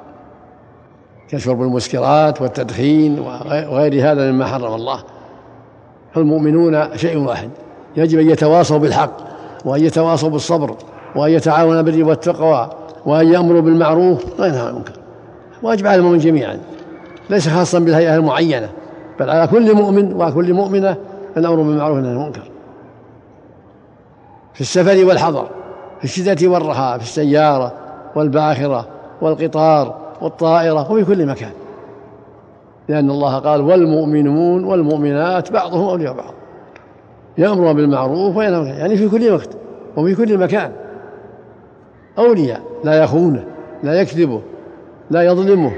Speaker 5: كشرب المسكرات والتدخين وغير هذا مما حرم الله. فالمؤمنون شيء واحد، يجب أن يتواصوا بالحق وأن يتواصوا بالصبر وأن يتعاونوا بالبر والتقوى وأن يأمروا بالمعروف وينهوا عن المنكر. واجب على المؤمنين جميعا، ليس خاصا بالهيئة المعينة، بل على كل مؤمن وكل مؤمنة الأمر بالمعروف والنهي عن المنكر، في السفر والحضر، في الشدة والرخاء، في السيارة والباخرة والقطار والطائرة وفي كل مكان، لأن الله قال والمؤمنون والمؤمنات بعضهم أولياء بعض، يأمرون بالمعروف وينهون، يعني في كل وقت وفي كل مكان أولياء، لا يخونه، لا يكذبه، لا يظلمه،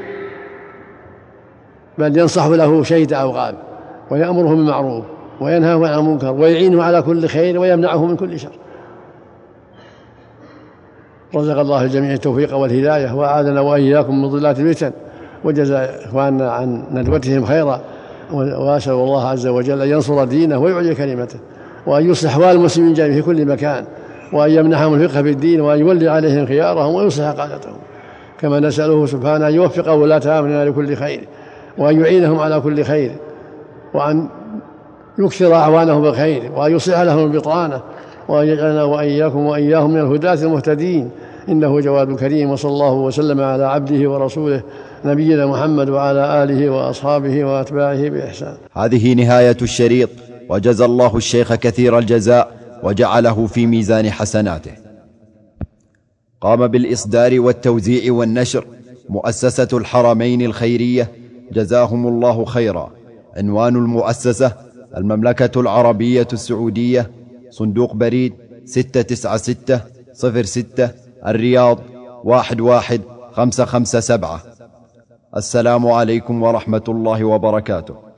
Speaker 5: بل ينصح له شيد أو غاب، ويأمره بالمعروف وينهاه عن المنكر ويعينه على كل خير ويمنعه من كل شر. رزق الله الجميع التوفيق والهداية، وأعاذنا وإياكم من ضلات الفتن، وجزى إخواننا عن ندوتهم خيرا، وأسأل الله عز وجل أن ينصر دينه ويعلي كلمته، وأن يصلح أحوال المسلمين جميعا في كل مكان، وأن يمنحهم الفقه في الدين، وأن يولي عليهم خيارهم ويصلح قادتهم، كما نسأله سبحانه أن يوفق ولاة أمرنا لكل خير، وأن يعينهم على كل خير، وأن يكثر أعوانهم بالخير، وأن يصلح لهم البطانة، وأن يجعلنا وإياكم وإياهم من الهداة المهتدين، إنه جواد كريم. وصلى الله وسلم على عبده ورسوله نبينا محمد وعلى آله وأصحابه وأتباعه بإحسان.
Speaker 1: هذه نهاية الشريط، وجزى الله الشيخ كثير الجزاء وجعله في ميزان حسناته. قام بالإصدار والتوزيع والنشر مؤسسة الحرمين الخيرية، جزاهم الله خيرا. عنوان المؤسسة: المملكة العربية السعودية، صندوق بريد 69606، الرياض 11557. السلام عليكم ورحمة الله وبركاته.